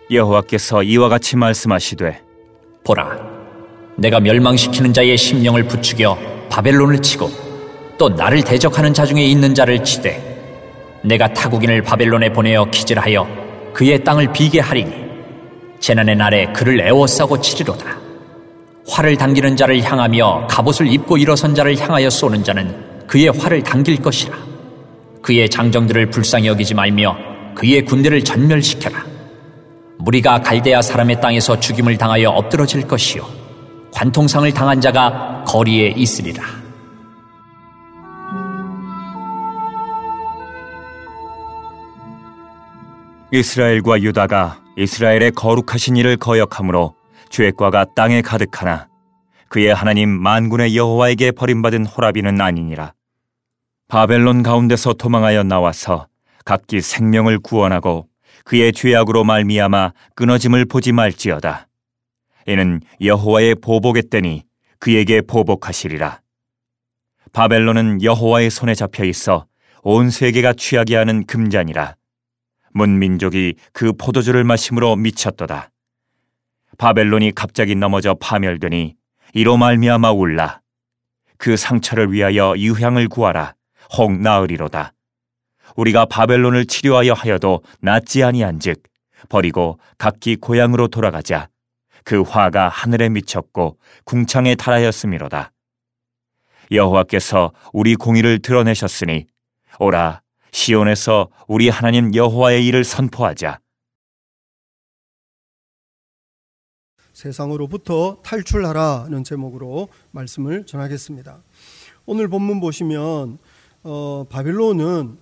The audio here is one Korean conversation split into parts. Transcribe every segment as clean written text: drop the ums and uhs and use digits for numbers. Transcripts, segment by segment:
여호와께서 이와 같이 말씀하시되 보라, 내가 멸망시키는 자의 심령을 부추겨 바벨론을 치고 또 나를 대적하는 자 중에 있는 자를 치되 내가 타국인을 바벨론에 보내어 기질하여 그의 땅을 비게 하리니 재난의 날에 그를 애워싸고 치리로다. 활을 당기는 자를 향하며 갑옷을 입고 일어선 자를 향하여 쏘는 자는 그의 활을 당길 것이라. 그의 장정들을 불쌍히 여기지 말며 그의 군대를 전멸시켜라. 무리가 갈대아 사람의 땅에서 죽임을 당하여 엎드러질 것이요 관통상을 당한 자가 거리에 있으리라. 이스라엘과 유다가 이스라엘의 거룩하신 이를 거역함으로 죄과가 땅에 가득하나 그의 하나님 만군의 여호와에게 버림받은 호라비는 아니니라. 바벨론 가운데서 도망하여 나와서 각기 생명을 구원하고 그의 죄악으로 말미암아 끊어짐을 보지 말지어다. 이는 여호와의 보복의 때니 그에게 보복하시리라. 바벨론은 여호와의 손에 잡혀 있어 온 세계가 취하게 하는 금잔이라. 문민족이 그 포도주를 마심으로 미쳤도다. 바벨론이 갑자기 넘어져 파멸되니 이로 말미암아 울라. 그 상처를 위하여 유향을 구하라. 혹 나으리로다. 우리가 바벨론을 치료하여 하여도 낫지 아니한즉 버리고 각기 고향으로 돌아가자. 그 화가 하늘에 미쳤고 궁창에 달하였음이로다. 여호와께서 우리 공의를 드러내셨으니 오라, 시온에서 우리 하나님 여호와의 일을 선포하자. 세상으로부터 탈출하라는 제목으로 말씀을 전하겠습니다. 오늘 본문 보시면 바벨론은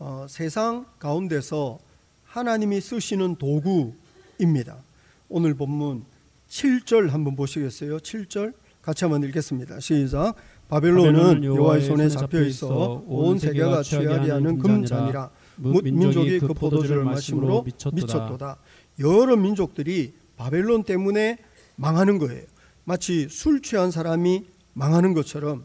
세상 가운데서 하나님이 쓰시는 도구입니다. 오늘 본문 7절 한번 보시겠어요? 7절 같이 한번 읽겠습니다. 시작. 바벨론은 여호와의 손에 잡혀 있어 온 세계가 취하게 하는 금잔이라. 뭇 민족이 그 포도주를 마심으로 미쳤도다. 여러 민족들이 바벨론 때문에 망하는 거예요. 마치 술 취한 사람이 망하는 것처럼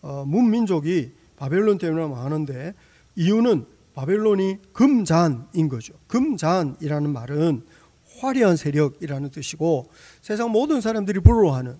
문민족이 바벨론 때문에 망하는데 이유는 바벨론이 금잔인 거죠. 금잔이라는 말은 화려한 세력이라는 뜻이고 세상 모든 사람들이 부러워하는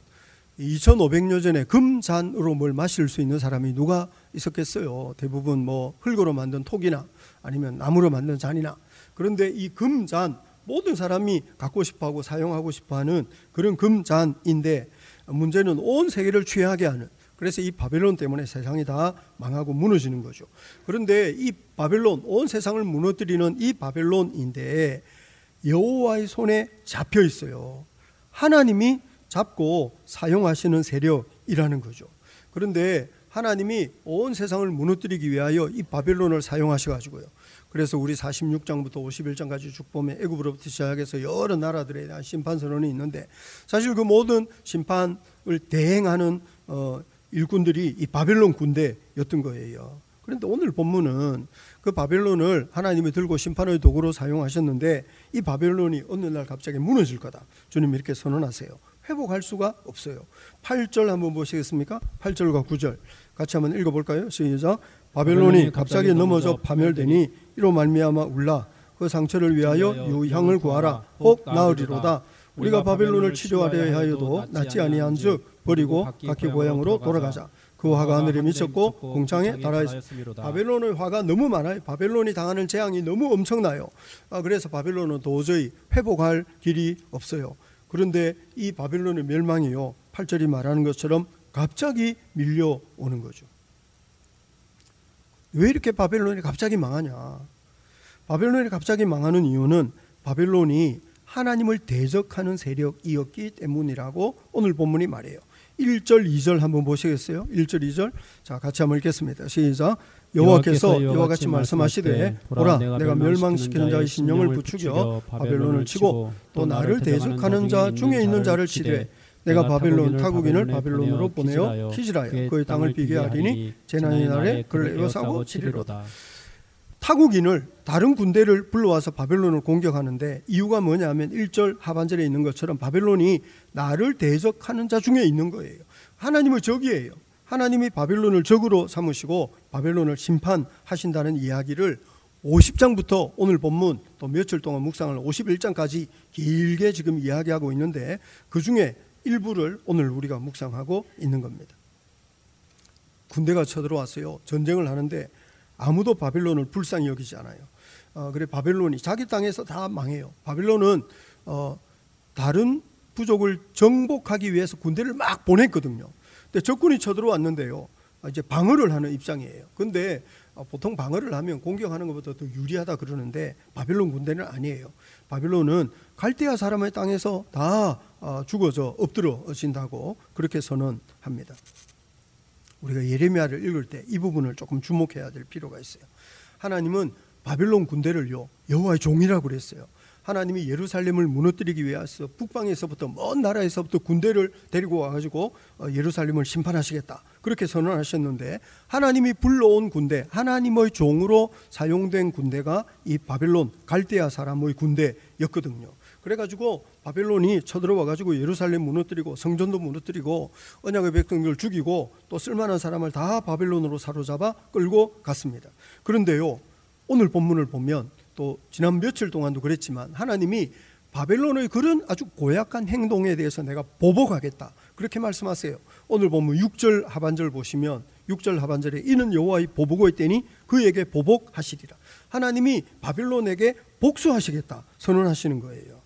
2500년 전에 금잔으로 뭘 마실 수 있는 사람이 누가 있었겠어요. 대부분 뭐 흙으로 만든 톡이나 아니면 나무로 만든 잔이나. 그런데 이 금잔 모든 사람이 갖고 싶어하고 사용하고 싶어하는 그런 금잔인데 문제는 온 세계를 취하게 하는, 그래서 이 바벨론 때문에 세상이 다 망하고 무너지는 거죠. 그런데 이 바벨론, 온 세상을 무너뜨리는 이 바벨론인데 여호와의 손에 잡혀 있어요. 하나님이 잡고 사용하시는 세력이라는 거죠. 그런데 하나님이 온 세상을 무너뜨리기 위하여 이 바벨론을 사용하셔가지고요. 그래서 우리 46장부터 51장까지 쭉 보면 애굽으로부터 시작해서 여러 나라들에 대한 심판 선언이 있는데 사실 그 모든 심판을 대행하는 일꾼들이 이 바벨론 군대였던 거예요. 그런데 오늘 본문은 그 바벨론을 하나님이 들고 심판의 도구로 사용하셨는데 이 바벨론이 어느 날 갑자기 무너질 거다. 주님 이렇게 선언하세요. 회복할 수가 없어요. 8절 한번 보시겠습니까? 8절과 9절 같이 한번 읽어볼까요? 시작. 바벨론이 갑자기 넘어져 파멸되니 이로 말미암아 울라. 그 상처를 위하여 유향을 구하라. 혹 나으리로다. 우리가 바벨론을 치료하려 하여도 낫지 아니한즉 버리고 각기 고향으로 돌아가자. 그 화가 하늘에 미쳤고 공창에 달하였습니다. 바벨론의 화가 너무 많아요. 바벨론이 당하는 재앙이 너무 엄청나요. 그래서 바벨론은 도저히 회복할 길이 없어요. 그런데 이 바벨론의 멸망이요, 8절이 말하는 것처럼 갑자기 밀려오는 거죠. 왜 이렇게 바벨론이 갑자기 망하냐? 바벨론이 갑자기 망하는 이유는 바벨론이 하나님을 대적하는 세력이었기 때문이라고 오늘 본문이 말해요. 1절, 2절 한번 보시겠어요? 1절, 2절. 자, 같이 한번 읽겠습니다. 시작. 여호와께서 이와 같이 말씀하시되 보라, 내가 멸망시키는 자의 신령을 부추겨 바벨론을 치고 또 나를 대적하는 자 중에 있는 자를 치되 내가 바벨론 타국인을 바벨론으로 보내어 기질하여 그의 땅을 비게 하리니 재난의 날에 그를 에워싸고 치리로다. 타국인을, 다른 군대를 불러와서 바벨론을 공격하는데 이유가 뭐냐면 1절 하반절에 있는 것처럼 바벨론이 나를 대적하는 자 중에 있는 거예요. 하나님의 적이에요. 하나님이 바벨론을 적으로 삼으시고 바벨론을 심판하신다는 이야기를 50장부터 오늘 본문 또 며칠 동안 묵상을 51장까지 길게 지금 이야기하고 있는데 그 중에 일부를 오늘 우리가 묵상하고 있는 겁니다. 군대가 쳐들어왔어요. 전쟁을 하는데 아무도 바벨론을 불쌍히 여기지 않아요. 그래 바벨론이 자기 땅에서 다 망해요. 바벨론은 다른 부족을 정복하기 위해서 군대를 막 보냈거든요. 근데 적군이 쳐들어왔는데요. 이제 방어를 하는 입장이에요. 근데 보통 방어를 하면 공격하는 것보다 더 유리하다 그러는데 바벨론 군대는 아니에요. 바벨론은 갈대아 사람의 땅에서 다 죽어져 엎드러진다고 그렇게 선언합니다. 우리가 예레미야를 읽을 때 이 부분을 조금 주목해야 될 필요가 있어요. 하나님은 바벨론 군대를요 여호와의 종이라고 그랬어요. 하나님이 예루살렘을 무너뜨리기 위해서 북방에서부터 먼 나라에서부터 군대를 데리고 와가지고 예루살렘을 심판하시겠다 그렇게 선언하셨는데 하나님이 불러온 군대, 하나님의 종으로 사용된 군대가 이 바벨론 갈대아 사람의 군대였거든요. 그래가지고 바벨론이 쳐들어와가지고 예루살렘 무너뜨리고 성전도 무너뜨리고 언약의 백성들을 죽이고 또 쓸만한 사람을 다 바벨론으로 사로잡아 끌고 갔습니다. 그런데요 오늘 본문을 보면 또 지난 며칠 동안도 그랬지만 하나님이 바벨론의 그런 아주 고약한 행동에 대해서 내가 보복하겠다 그렇게 말씀하세요. 오늘 보면 6절 하반절 보시면 6절 하반절에 이는 여호와의 보복의 때니 그에게 보복하시리라. 하나님이 바벨론에게 복수하시겠다 선언하시는 거예요.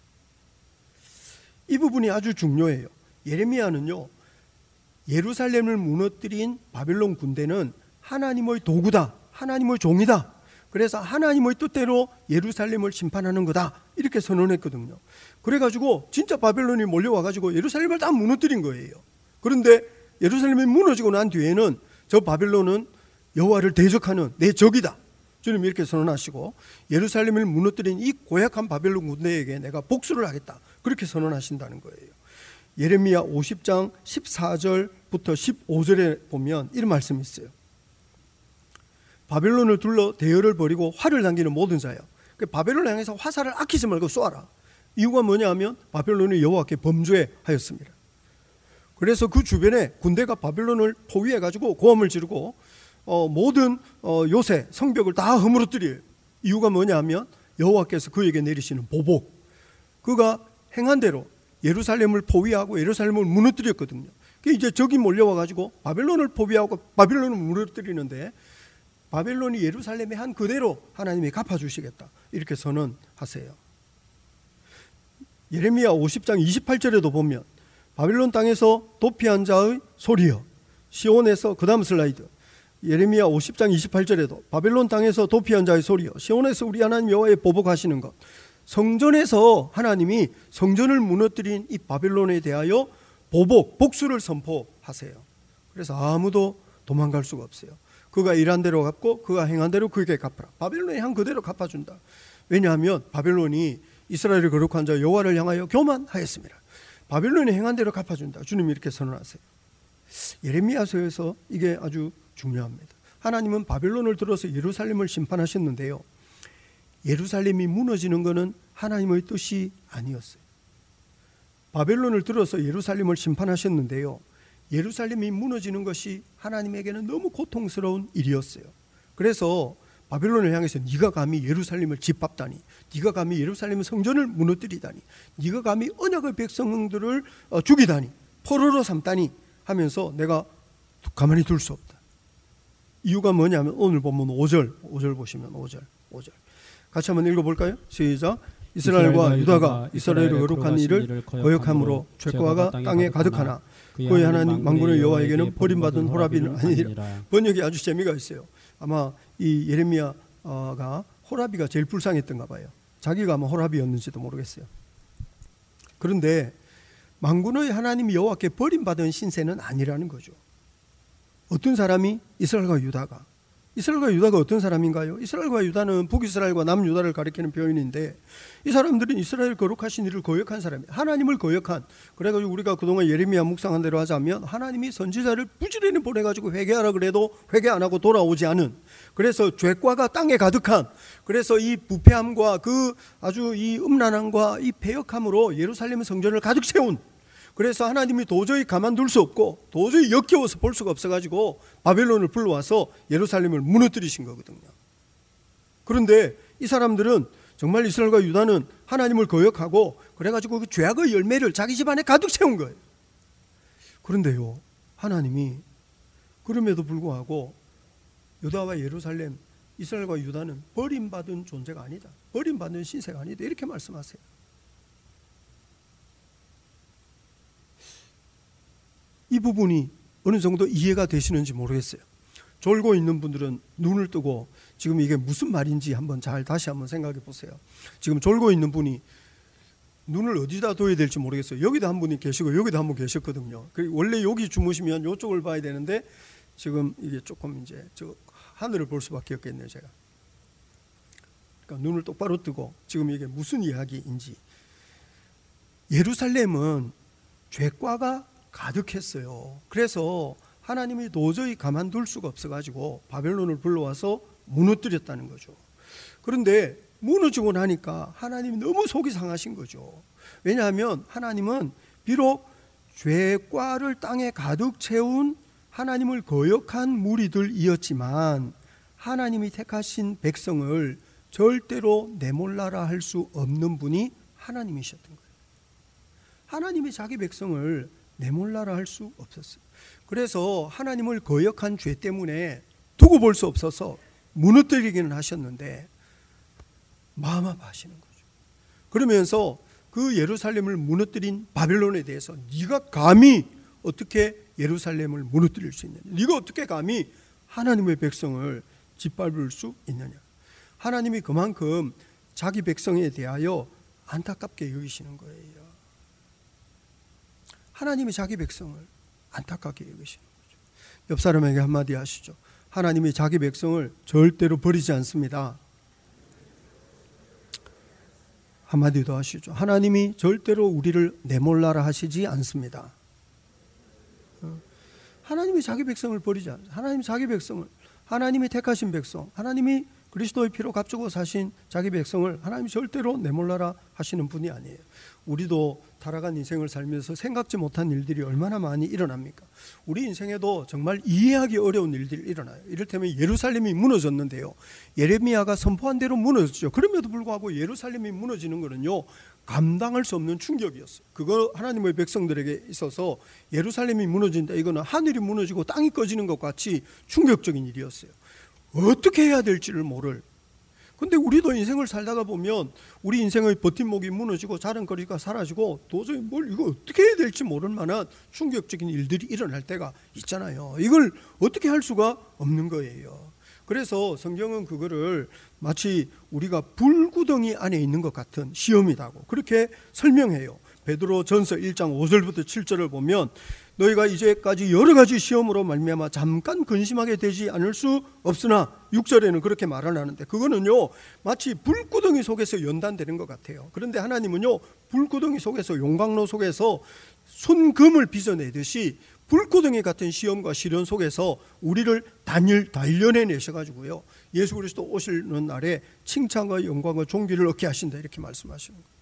이 부분이 아주 중요해요. 예레미야는요 예루살렘을 무너뜨린 바벨론 군대는 하나님의 도구다, 하나님의 종이다. 그래서 하나님의 뜻대로 예루살렘을 심판하는 거다 이렇게 선언했거든요. 그래가지고 진짜 바벨론이 몰려와가지고 예루살렘을 다 무너뜨린 거예요. 그런데 예루살렘이 무너지고 난 뒤에는 저 바벨론은 여호와를 대적하는 내 적이다 주님 이렇게 선언하시고 예루살렘을 무너뜨린 이 고약한 바벨론 군대에게 내가 복수를 하겠다 그렇게 선언하신다는 거예요. 예레미야 50장 14절부터 15절에 보면 이런 말씀이 있어요. 바벨론을 둘러 대열을 벌이고 활을 당기는 모든 자여 바벨론을 향해서 화살을 아끼지 말고 쏘아라. 이유가 뭐냐 하면 바벨론이 여호와께 범죄하였습니다. 그래서 그 주변에 군대가 바벨론을 포위해가지고 고함을 지르고 모든 요새 성벽을 다 허물어뜨려요. 이유가 뭐냐 하면 여호와께서 그에게 내리시는 보복, 그가 행한 대로 예루살렘을 포위하고 예루살렘을 무너뜨렸거든요. 이제 적이 몰려와가지고 바벨론을 포위하고 바벨론을 무너뜨리는데 바벨론이 예루살렘에 한 그대로 하나님이 갚아주시겠다 이렇게 선언하세요. 예레미야 50장 28절에도 보면 바벨론 땅에서 도피한 자의 소리여 시온에서 그 다음 슬라이드 예레미야 50장 28절에도 바벨론 땅에서 도피한 자의 소리여 시온에서 우리 하나님 여호와의 보복하시는 것. 성전에서 하나님이 성전을 무너뜨린 이 바벨론에 대하여 복수를 선포하세요. 그래서 아무도 도망갈 수가 없어요. 그가 일한 대로 갚고 그가 행한 대로 그에게 갚아라. 바벨론이 한 그대로 갚아준다. 왜냐하면 바벨론이 이스라엘의 거룩한 자 여호와를 향하여 교만하였습니다. 바벨론이 행한 대로 갚아준다. 주님이 이렇게 선언하세요. 예레미야서에서 이게 아주 중요합니다. 하나님은 바벨론을 들어서 예루살렘을 심판하셨는데요. 예루살렘이 무너지는 것은 하나님의 뜻이 아니었어요. 바벨론을 들어서 예루살렘을 심판하셨는데요. 예루살렘이 무너지는 것이 하나님에게는 너무 고통스러운 일이었어요. 그래서 바벨론을 향해서 네가 감히 예루살렘을 짓밟다니, 네가 감히 예루살렘 성전을 무너뜨리다니, 네가 감히 언약의 백성들을 죽이다니, 포로로 삼다니 하면서 내가 가만히 둘 수 없다. 이유가 뭐냐면 오늘 보면 5절 보시면 5절 같이 한번 읽어볼까요? 시작. 이스라엘과 유다가 이스라엘의 거룩한 일을 거역함으로 죄과가 땅에 가득하나 그의 하나님 만군의 여호와에게는 버림받은 호라비는 아니라. 번역이 아주 재미가 있어요. 아마 이 예레미야가 호라비가 제일 불쌍했던가 봐요. 자기가 아마 호라비였는지도 모르겠어요. 그런데 만군의 하나님 여호와께 버림받은 신세는 아니라는 거죠. 어떤 사람이 이스라엘과 유다가 어떤 사람인가요? 이스라엘과 유다는 북이스라엘과 남유다를 가리키는 표현인데 이 사람들은 이스라엘 거룩하신 이를 거역한 사람이에요. 하나님을 거역한. 그래가지고 우리가 그동안 예레미야 묵상한 대로 하자면 하나님이 선지자를 부지런히 보내가지고 회개하라 그래도 회개 안 하고 돌아오지 않은, 그래서 죄과가 땅에 가득한, 그래서 이 부패함과 그 아주 이 음란함과 이 패역함으로 예루살렘 성전을 가득 채운, 그래서 하나님이 도저히 가만둘 수 없고 도저히 역겨워서 볼 수가 없어가지고 바벨론을 불러와서 예루살렘을 무너뜨리신 거거든요. 그런데 이 사람들은 정말 이스라엘과 유다는 하나님을 거역하고 그래가지고 그 죄악의 열매를 자기 집안에 가득 채운 거예요. 그런데요, 하나님이 그럼에도 불구하고 유다와 예루살렘, 이스라엘과 유다는 버림받은 존재가 아니다, 버림받은 신세가 아니다, 이렇게 말씀하세요. 이 부분이 어느 정도 이해가 되시는지 모르겠어요. 졸고 있는 분들은 눈을 뜨고 지금 이게 무슨 말인지 한번 다시 한번 생각해 보세요. 지금 졸고 있는 분이 눈을 어디다 둬야 될지 모르겠어요. 여기도 한 분이 계시고 여기도 한 분 계셨거든요. 원래 여기 주무시면 이쪽을 봐야 되는데 지금 이게 조금 이제 저 하늘을 볼 수밖에 없겠네요, 제가. 그러니까 눈을 똑바로 뜨고 지금 이게 무슨 이야기인지. 예루살렘은 죄과가 가득했어요. 그래서 하나님이 도저히 가만둘 수가 없어가지고 바벨론을 불러와서 무너뜨렸다는 거죠. 그런데 무너지고 나니까 하나님이 너무 속이 상하신 거죠. 왜냐하면 하나님은 비록 죄과를 땅에 가득 채운 하나님을 거역한 무리들이었지만 하나님이 택하신 백성을 절대로 내몰라라 할 수 없는 분이 하나님이셨던 거예요. 하나님이 자기 백성을 내몰라라 할 수 없었어요. 그래서 하나님을 거역한 죄 때문에 두고 볼 수 없어서 무너뜨리기는 하셨는데 마음 아파하시는 거죠. 그러면서 그 예루살렘을 무너뜨린 바벨론에 대해서 네가 감히 어떻게 예루살렘을 무너뜨릴 수 있느냐, 네가 어떻게 감히 하나님의 백성을 짓밟을 수 있느냐. 하나님이 그만큼 자기 백성에 대하여 안타깝게 여기시는 거예요. 하나님이 자기 백성을 안타깝게 여기시는 거죠. 옆 사람에게 한마디 하시죠. 하나님이 자기 백성을 절대로 버리지 않습니다. 한마디 더 하시죠. 하나님이 절대로 우리를 내몰라라 하시지 않습니다. 하나님이 자기 백성을 버리지 않습니다. 하나님이 자기 백성을, 하나님이 택하신 백성, 하나님이 그리스도의 피로 값주고 사신 자기 백성을 하나님이 절대로 내몰라라 하시는 분이 아니에요. 우리도 타락한 인생을 살면서 생각지 못한 일들이 얼마나 많이 일어납니까? 우리 인생에도 정말 이해하기 어려운 일들이 일어나요. 이를테면 예루살렘이 무너졌는데요, 예레미야가 선포한 대로 무너졌죠. 그럼에도 불구하고 예루살렘이 무너지는 것은요, 감당할 수 없는 충격이었어요. 그거 하나님의 백성들에게 있어서 예루살렘이 무너진다, 이거는 하늘이 무너지고 땅이 꺼지는 것 같이 충격적인 일이었어요. 어떻게 해야 될지를 모를. 근데 우리도 인생을 살다가 보면 우리 인생의 버팀목이 무너지고 자랑거리가 사라지고 도저히 이거 어떻게 해야 될지 모를 만한 충격적인 일들이 일어날 때가 있잖아요. 이걸 어떻게 할 수가 없는 거예요. 그래서 성경은 그거를 마치 우리가 불구덩이 안에 있는 것 같은 시험이라고 그렇게 설명해요. 베드로전서 1장 5절부터 7절을 보면 너희가 이제까지 여러 가지 시험으로 말미암아 잠깐 근심하게 되지 않을 수 없으나 6절에는 그렇게 말을 하는데 그거는요 마치 불구덩이 속에서 연단되는 것 같아요. 그런데 하나님은요 불구덩이 속에서 용광로 속에서 순금을 빚어내듯이 불구덩이 같은 시험과 시련 속에서 우리를 단련해내셔가지고요 예수 그리스도 오시는 날에 칭찬과 영광과 존귀를 얻게 하신다 이렇게 말씀하시는 거예요.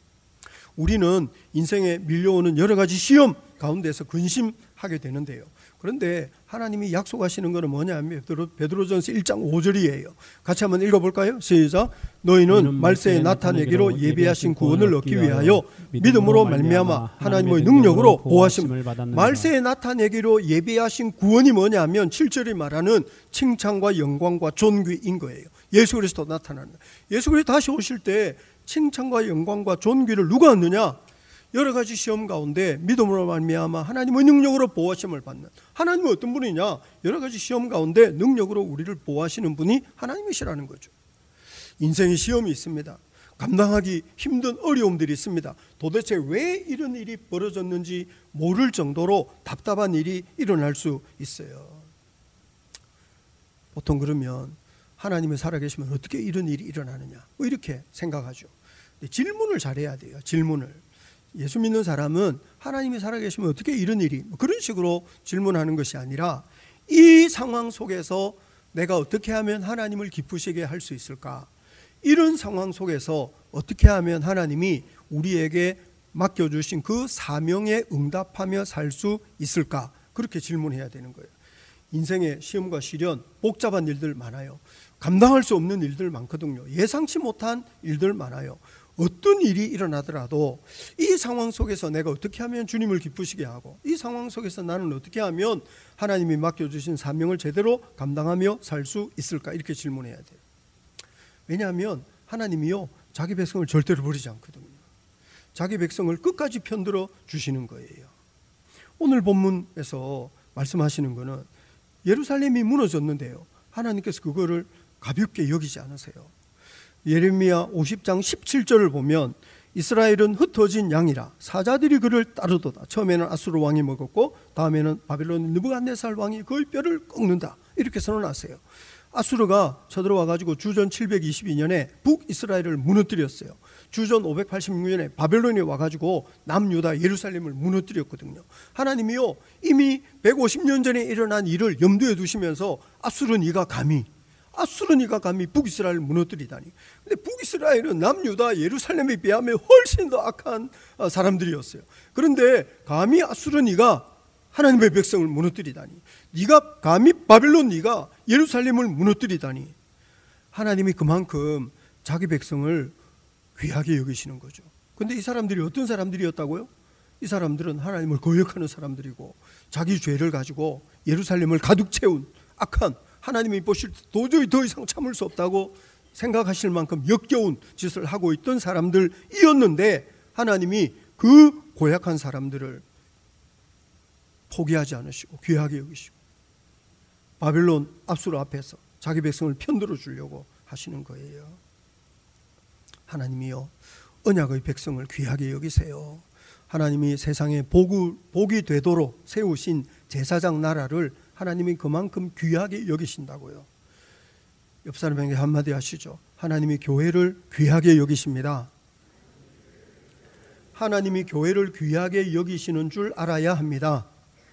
우리는 인생에 밀려오는 여러 가지 시험 가운데서 근심하게 되는데요. 그런데 하나님이 약속하시는 것은 뭐냐면 베드로전서 1장 5절이에요. 같이 한번 읽어볼까요? 시작. 너희는 말세에 나타내기로 예비하신 구원을 얻기 위하여 믿음으로 말미암아 하나님의 능력으로 보호하심을 받았느니라. 말세에 나타내기로 예비하신 구원이 뭐냐면 7절이 말하는 칭찬과 영광과 존귀인 거예요. 예수 그리스도 나타나는. 예수 그리스도 다시 오실 때 칭찬과 영광과 존귀를 누가 얻느냐? 여러 가지 시험 가운데 믿음으로 말미암아 하나님의 능력으로 보호하심을 받는. 하나님은 어떤 분이냐? 여러 가지 시험 가운데 능력으로 우리를 보호하시는 분이 하나님이시라는 거죠. 인생의 시험이 있습니다. 감당하기 힘든 어려움들이 있습니다. 도대체 왜 이런 일이 벌어졌는지 모를 정도로 답답한 일이 일어날 수 있어요. 보통 그러면 하나님이 살아계시면 어떻게 이런 일이 일어나느냐 이렇게 생각하죠. 근데 질문을 잘해야 돼요. 질문을. 예수 믿는 사람은 하나님이 살아계시면 어떻게 이런 일이 그런 식으로 질문하는 것이 아니라 이 상황 속에서 내가 어떻게 하면 하나님을 기쁘시게 할 수 있을까? 이런 상황 속에서 어떻게 하면 하나님이 우리에게 맡겨주신 그 사명에 응답하며 살 수 있을까? 그렇게 질문해야 되는 거예요. 인생의 시험과 시련, 복잡한 일들 많아요. 감당할 수 없는 일들 많거든요. 예상치 못한 일들 많아요. 어떤 일이 일어나더라도 이 상황 속에서 내가 어떻게 하면 주님을 기쁘시게 하고, 이 상황 속에서 나는 어떻게 하면 하나님이 맡겨주신 사명을 제대로 감당하며 살 수 있을까, 이렇게 질문해야 돼요. 왜냐하면 하나님이요, 자기 백성을 절대로 버리지 않거든요. 자기 백성을 끝까지 편들어 주시는 거예요. 오늘 본문에서 말씀하시는 거는 예루살렘이 무너졌는데요, 하나님께서 그거를 가볍게 여기지 않으세요. 예레미야 50장 17절을 보면 이스라엘은 흩어진 양이라 사자들이 그를 따르도다. 처음에는 아수르 왕이 먹었고 다음에는 바벨론 느부갓네살 왕이 그의 뼈를 꺾는다, 이렇게 선언하세요. 아수르가 쳐들어와 가지고 주전 722년에 북이스라엘을 무너뜨렸어요. 주전 586년에 바벨론이 와가지고 남유다 예루살렘을 무너뜨렸거든요. 하나님이요, 이미 150년 전에 일어난 일을 염두에 두시면서 아수르 네가 감히 북이스라엘을 무너뜨리다니. 근데 북이스라엘은 남유다 예루살렘에 비하면 훨씬 더 악한 사람들이었어요. 그런데 감히 아수르 네가 하나님의 백성을 무너뜨리다니, 네가 감히 바벨론 네가 예루살렘을 무너뜨리다니. 하나님이 그만큼 자기 백성을 귀하게 여기시는 거죠. 근데 이 사람들이 어떤 사람들이었다고요? 이 사람들은 하나님을 거역하는 사람들이고 자기 죄를 가지고 예루살렘을 가득 채운 악한, 하나님이 보실 때 도저히 더 이상 참을 수 없다고 생각하실 만큼 역겨운 짓을 하고 있던 사람들이었는데, 하나님이 그 고약한 사람들을 포기하지 않으시고 귀하게 여기시고 바벨론 압수로 앞에서 자기 백성을 편들어 주려고 하시는 거예요. 하나님이요, 언약의 백성을 귀하게 여기세요. 하나님이 세상에 복이 되도록 세우신 제사장 나라를 하나님이 그만큼 귀하게 여기신다고요. 옆 사람에게 한마디 하시죠. 하나님이 교회를 귀하게 여기십니다. 하나님이 교회를 귀하게 여기시는 줄 알아야 합니다.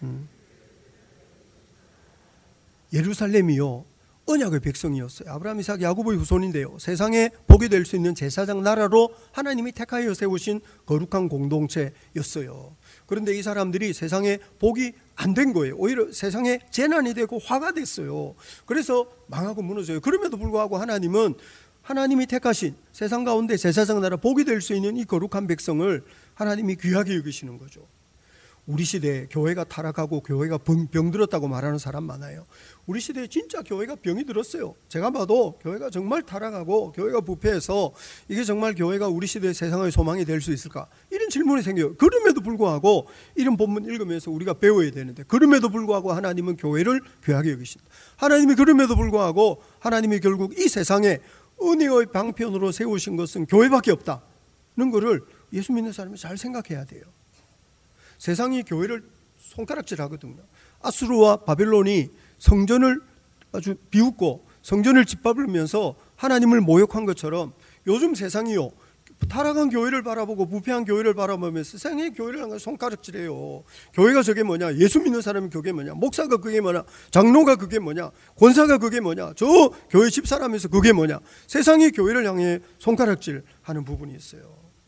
예루살렘이요, 언약의 백성이었어요. 아브라함, 이삭, 야곱의 후손인데요, 세상에 복이 될 수 있는 제사장 나라로 하나님이 택하여 세우신 거룩한 공동체였어요. 그런데 이 사람들이 세상에 복이 안 된 거예요. 오히려 세상에 재난이 되고 화가 됐어요. 그래서 망하고 무너져요. 그럼에도 불구하고 하나님은 하나님이 택하신 세상 가운데 제사장 나라 복이 될 수 있는 이 거룩한 백성을 하나님이 귀하게 여기시는 거죠. 우리 시대에 교회가 타락하고 교회가 병들었다고 말하는 사람 많아요. 우리 시대에 진짜 교회가 병이 들었어요. 제가 봐도 교회가 정말 타락하고 교회가 부패해서 이게 정말 교회가 우리 시대의 세상의 소망이 될 수 있을까, 이런 질문이 생겨요. 그럼에도 불구하고 이런 본문 읽으면서 우리가 배워야 되는데, 그럼에도 불구하고 하나님은 교회를 귀하게 여기신다. 하나님이 그럼에도 불구하고 하나님이 결국 이 세상에 은혜의 방편으로 세우신 것은 교회밖에 없다는 것을 예수 믿는 사람이 잘 생각해야 돼요. 세상이 교회를 손가락질하거든요. 아수르와 바벨론이 성전을 아주 비웃고 성전을 짓밟으면서 하나님을 모욕한 것처럼 요즘 세상이요, 타락한 교회를 바라보고 부패한 교회를 바라보면서 세상의 교회를 손가락질해요. 교회가 저게 뭐냐, 예수 믿는 사람이 그게 뭐냐, 목사가 그게 뭐냐, 장로가 그게 뭐냐, 권사가 그게 뭐냐, 저 교회 집사람에서 그게 뭐냐, 세상의 교회를 향해 손가락질하는 부분이 있어요.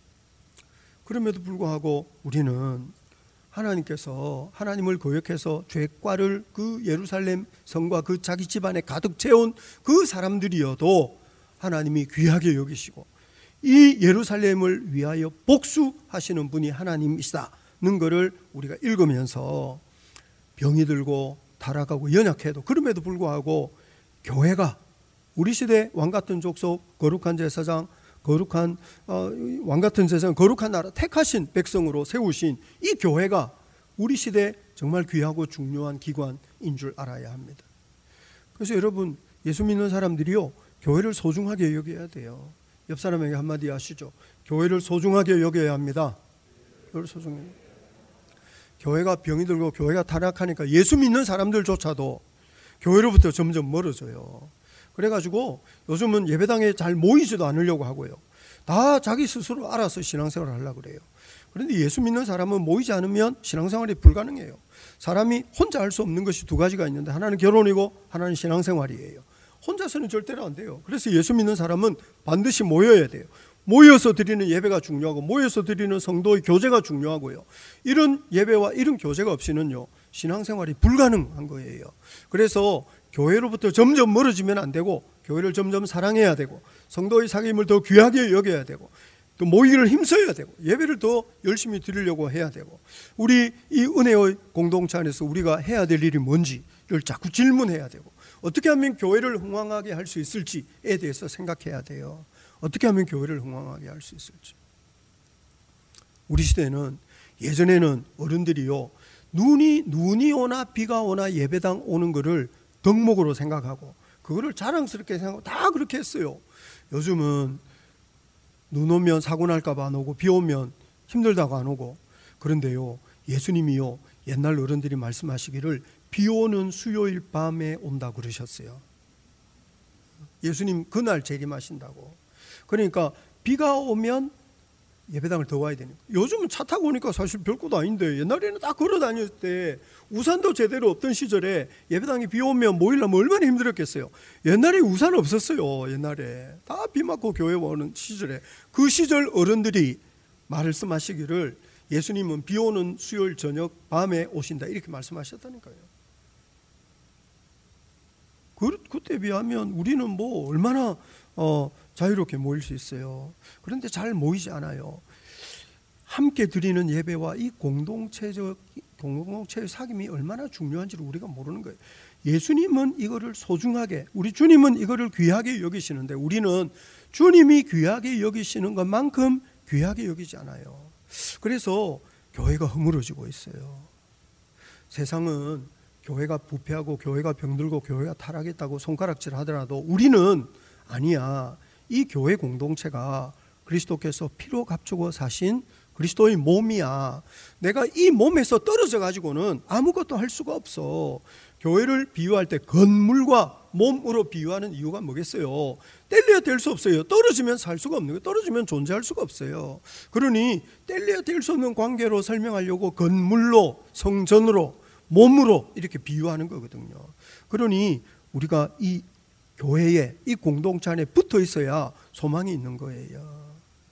그럼에도 불구하고 우리는 하나님께서 하나님을 거역해서 죄과를 그 예루살렘 성과 그 자기 집안에 가득 채운 그 사람들이어도 하나님이 귀하게 여기시고 이 예루살렘을 위하여 복수하시는 분이 하나님이시다는 것을 우리가 읽으면서 병이 들고 타락하고 연약해도 그럼에도 불구하고 교회가 우리 시대 왕같은 족속, 거룩한 제사장, 거룩한 왕같은 세상, 거룩한 나라, 택하신 백성으로 세우신 이 교회가 우리 시대 정말 귀하고 중요한 기관인 줄 알아야 합니다. 그래서 여러분, 예수 믿는 사람들이요, 교회를 소중하게 여겨야 돼요. 옆 사람에게 한마디 하시죠. 교회를 소중하게 여겨야 합니다. 교회를 소중하게. 교회가 병이 들고 교회가 타락하니까 예수 믿는 사람들조차도 교회로부터 점점 멀어져요. 그래가지고 요즘은 예배당에 잘 모이지도 않으려고 하고요. 다 자기 스스로 알아서 신앙생활을 하려고 그래요. 그런데 예수 믿는 사람은 모이지 않으면 신앙생활이 불가능해요. 사람이 혼자 할 수 없는 것이 두 가지가 있는데, 하나는 결혼이고 하나는 신앙생활이에요. 혼자서는 절대로 안 돼요. 그래서 예수 믿는 사람은 반드시 모여야 돼요. 모여서 드리는 예배가 중요하고 모여서 드리는 성도의 교제가 중요하고요. 이런 예배와 이런 교제가 없이는요, 신앙생활이 불가능한 거예요. 그래서 교회로부터 점점 멀어지면 안 되고 교회를 점점 사랑해야 되고 성도의 사귐을 더 귀하게 여겨야 되고 또 모이기를 힘써야 되고 예배를 더 열심히 드리려고 해야 되고 우리 이 은혜의 공동체 안에서 우리가 해야 될 일이 뭔지를 자꾸 질문해야 되고 어떻게 하면 교회를 흥왕하게 할 수 있을지에 대해서 생각해야 돼요. 어떻게 하면 교회를 흥왕하게 할 수 있을지. 우리 시대는 예전에는 어른들이요 눈이 오나 비가 오나 예배당 오는 거를 덕목으로 생각하고 그거를 자랑스럽게 생각하고 다 그렇게 했어요. 요즘은 눈 오면 사고 날까 봐 안 오고 비 오면 힘들다고 안 오고. 그런데요 예수님이요 옛날 어른들이 말씀하시기를 비 오는 수요일 밤에 온다 그러셨어요. 예수님 그날 재림하신다고. 그러니까 비가 오면 예배당을 더 와야 되니까. 요즘은 차 타고 오니까 사실 별것도 아닌데 옛날에는 딱 걸어 다닐 때 우산도 제대로 없던 시절에 예배당에 비 오면 모이려면 얼마나 힘들었겠어요. 옛날에 우산 없었어요. 옛날에 다 비 맞고 교회 오는 시절에 그 시절 어른들이 말씀하시기를 예수님은 비 오는 수요일 저녁 밤에 오신다 이렇게 말씀하셨다니까요. 그때 비하면 우리는 뭐 얼마나 자유롭게 모일 수 있어요. 그런데 잘 모이지 않아요. 함께 드리는 예배와 이 공동체의 사귐이 얼마나 중요한지를 우리가 모르는 거예요. 예수님은 이거를 소중하게, 우리 주님은 이거를 귀하게 여기시는데 우리는 주님이 귀하게 여기시는 것만큼 귀하게 여기지 않아요. 그래서 교회가 허물어지고 있어요. 세상은 교회가 부패하고 교회가 병들고 교회가 타락했다고 손가락질 하더라도 우리는 아니야. 이 교회 공동체가 그리스도께서 피로 값주고 사신 그리스도의 몸이야. 내가 이 몸에서 떨어져 가지고는 아무것도 할 수가 없어. 교회를 비유할 때 건물과 몸으로 비유하는 이유가 뭐겠어요? 뗄래야 뗄 수 없어요. 떨어지면 살 수가 없는 거예요. 떨어지면 존재할 수가 없어요. 그러니 뗄래야 뗄 수 없는 관계로 설명하려고 건물로, 성전으로, 몸으로 이렇게 비유하는 거거든요. 그러니 우리가 이 교회에, 이 공동체 안에 붙어 있어야 소망이 있는 거예요.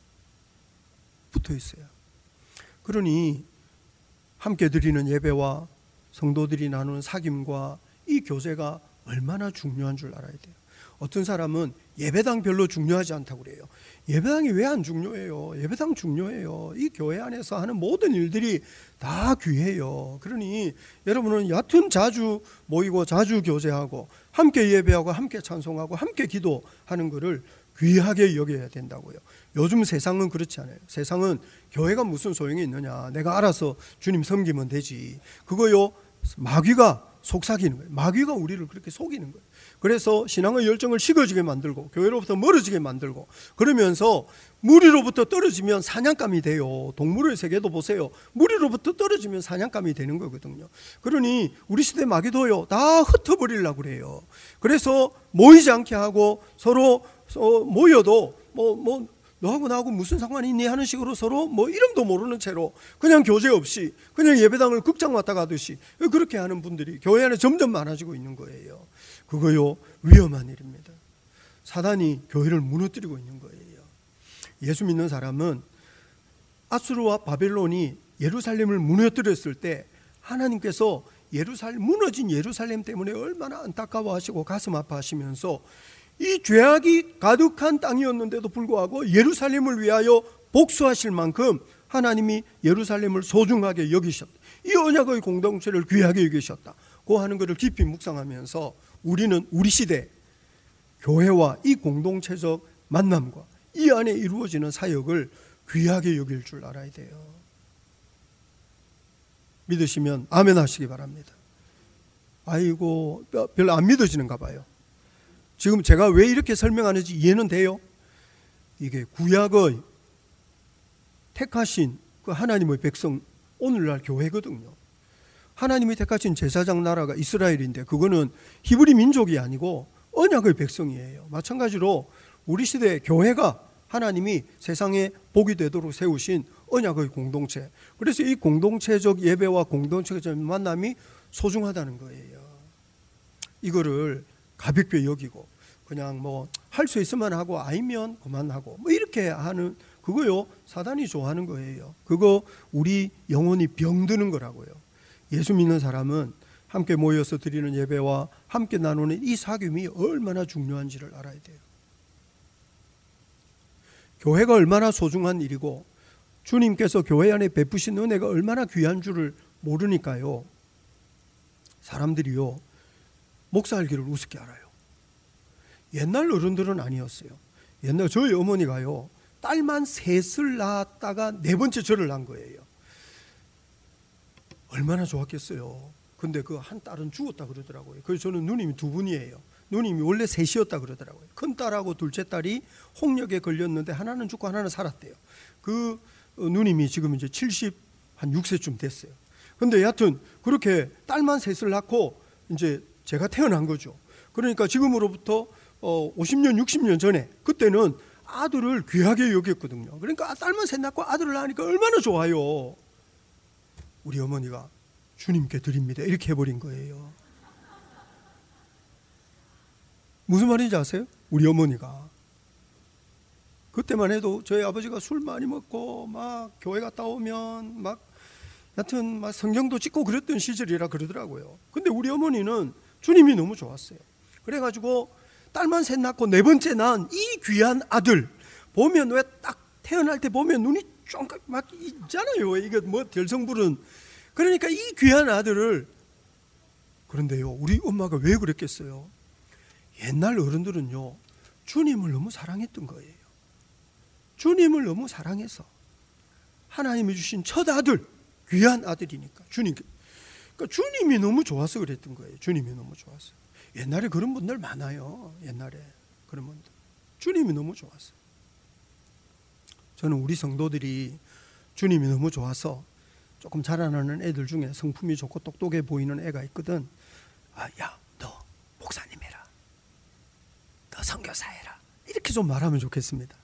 붙어 있어야. 그러니 함께 드리는 예배와 성도들이 나누는 사귐과 이 교제가 얼마나 중요한 줄 알아야 돼요. 어떤 사람은 예배당 별로 중요하지 않다고 그래요. 예배당이 왜 안 중요해요? 예배당 중요해요. 이 교회 안에서 하는 모든 일들이 다 귀해요. 그러니 여러분은 여튼 자주 모이고 자주 교제하고 함께 예배하고 함께 찬송하고 함께 기도하는 것을 귀하게 여겨야 된다고요. 요즘 세상은 그렇지 않아요. 세상은 교회가 무슨 소용이 있느냐, 내가 알아서 주님 섬기면 되지. 그거요 마귀가 속삭이는 거예요. 마귀가 우리를 그렇게 속이는 거예요. 그래서 신앙의 열정을 식어지게 만들고 교회로부터 멀어지게 만들고 그러면서 무리로부터 떨어지면 사냥감이 돼요. 동물의 세계도 보세요. 무리로부터 떨어지면 사냥감이 되는 거거든요. 그러니 우리 시대 마귀도요 다 흩어버리려고 그래요. 그래서 모이지 않게 하고 서로 모여도 너하고 나하고 무슨 상관이 있니 하는 식으로 서로 이름도 모르는 채로 그냥 교제 없이 그냥 예배당을 극장 왔다 가듯이 그렇게 하는 분들이 교회 안에 점점 많아지고 있는 거예요. 그거요 위험한 일입니다. 사단이 교회를 무너뜨리고 있는 거예요. 예수 믿는 사람은 아수르와 바벨론이 예루살렘을 무너뜨렸을 때 하나님께서 무너진 예루살렘 때문에 얼마나 안타까워하시고 가슴 아파하시면서 이 죄악이 가득한 땅이었는데도 불구하고 예루살렘을 위하여 복수하실 만큼 하나님이 예루살렘을 소중하게 여기셨다. 이 언약의 공동체를 귀하게 여기셨다고 하는 것을 깊이 묵상하면서 우리는 우리 시대 교회와 이 공동체적 만남과 이 안에 이루어지는 사역을 귀하게 여길 줄 알아야 돼요. 믿으시면 아멘 하시기 바랍니다. 아이고 별로 안 믿어지는가 봐요. 지금 제가 왜 이렇게 설명하는지 이해는 돼요? 이게 구약의 택하신 그 하나님의 백성 오늘날 교회거든요. 하나님이 택하신 제사장 나라가 이스라엘인데 그거는 히브리 민족이 아니고 언약의 백성이에요. 마찬가지로 우리 시대 교회가 하나님이 세상에 복이 되도록 세우신 언약의 공동체. 그래서 이 공동체적 예배와 공동체적 만남이 소중하다는 거예요. 이거를 가볍게 여기고 그냥 할 수 있으면 하고 아니면 그만하고 이렇게 하는 그거요 사단이 좋아하는 거예요. 그거 우리 영혼이 병드는 거라고요. 예수 믿는 사람은 함께 모여서 드리는 예배와 함께 나누는 이 사귐이 얼마나 중요한지를 알아야 돼요. 교회가 얼마나 소중한 일이고 주님께서 교회 안에 베푸신 은혜가 얼마나 귀한 줄을 모르니까요, 사람들이요 목사알기를 우습게 알아요. 옛날 어른들은 아니었어요. 옛날 저희 어머니가요 딸만 셋을 낳았다가 네 번째 절을 난 거예요. 얼마나 좋았겠어요. 근데 그 한 딸은 죽었다 그러더라고요. 그래서 저는 누님이 두 분이에요. 누님이 원래 셋이었다 그러더라고요. 큰 딸하고 둘째 딸이 홍역에 걸렸는데 하나는 죽고 하나는 살았대요. 그 누님이 지금 이제 76세쯤 됐어요. 근데 여하튼 그렇게 딸만 셋을 낳고 이제 제가 태어난 거죠. 그러니까 지금으로부터 50년, 60년 전에 그때는 아들을 귀하게 여겼거든요. 그러니까 딸만 셋 낳고 아들을 낳으니까 얼마나 좋아요. 우리 어머니가 주님께 드립니다 이렇게 해버린 거예요. 무슨 말인지 아세요? 우리 어머니가 그때만 해도 저희 아버지가 술 많이 먹고 막 교회 갔다 오면 막 여튼 막 성경도 찍고 그랬던 시절이라 그러더라고요. 근데 우리 어머니는 주님이 너무 좋았어요. 그래가지고 딸만 셋 낳고 네 번째 낳은 이 귀한 아들 보면 왜 딱 태어날 때 보면 눈이 쫑긋 막 있잖아요. 이게 뭐 별성부른. 그러니까 이 귀한 아들을, 그런데요 우리 엄마가 왜 그랬겠어요? 옛날 어른들은요 주님을 너무 사랑했던 거예요. 주님을 너무 사랑해서 하나님이 주신 첫 아들, 귀한 아들이니까 그러니까 주님이 너무 좋아서 그랬던 거예요. 주님이 너무 좋아서. 옛날에 그런 분들 많아요. 옛날에 그런 분들 주님이 너무 좋아서. 저는 우리 성도들이 주님이 너무 좋아서 조금 자라나는 애들 중에 성품이 좋고 똑똑해 보이는 애가 있거든. 야, 너 목사님 해라, 너 선교사 해라, 이렇게 좀 말하면 좋겠습니다.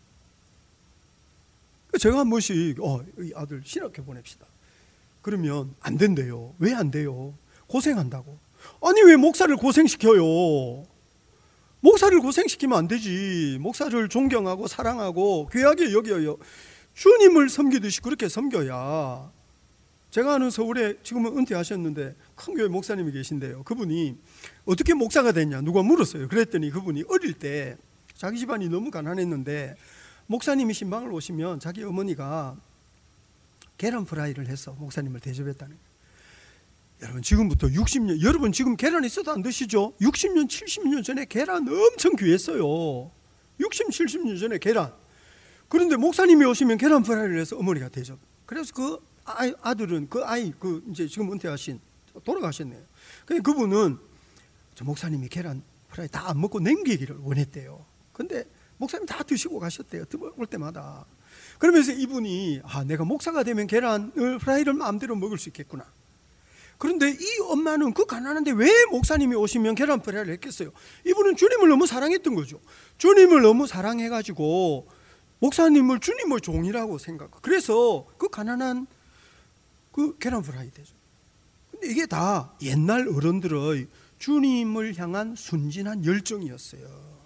제가 한 번씩 이 아들 신학교 보냅시다 그러면 안 된대요. 왜 안 돼요? 고생한다고. 아니 왜 목사를 고생시켜요? 목사를 고생시키면 안 되지. 목사를 존경하고 사랑하고 귀하게 여겨요. 주님을 섬기듯이 그렇게 섬겨야. 제가 아는 서울에 지금은 은퇴하셨는데 큰 교회 목사님이 계신데요. 그분이 어떻게 목사가 됐냐 누가 물었어요. 그랬더니 그분이 어릴 때 자기 집안이 너무 가난했는데 목사님이 신방을 오시면 자기 어머니가 계란 프라이를 해서 목사님을 대접했다는 거예요. 여러분 지금부터 60년, 여러분 지금 계란 있어도 안 드시죠? 60년, 70년 전에 계란 엄청 귀했어요. 60, 70년 전에 계란. 그런데 목사님이 오시면 계란 프라이를 해서 어머니가 대접. 그래서 그 아들은 그 이제 지금 은퇴하신 돌아가셨네요. 그분은 저 목사님이 계란 프라이 다 안 먹고 남기기를 원했대요. 근데 목사님 다 드시고 가셨대요. 올 때마다. 그러면서 이분이 내가 목사가 되면 계란 프라이를 마음대로 먹을 수 있겠구나. 그런데 이 엄마는 그 가난한데 왜 목사님이 오시면 계란 프라이를 했겠어요? 이분은 주님을 너무 사랑했던 거죠. 주님을 너무 사랑해가지고 목사님을 주님의 종이라고 생각하고, 그래서 그 가난한 그 계란 프라이 되죠. 근데 이게 다 옛날 어른들의 주님을 향한 순진한 열정이었어요.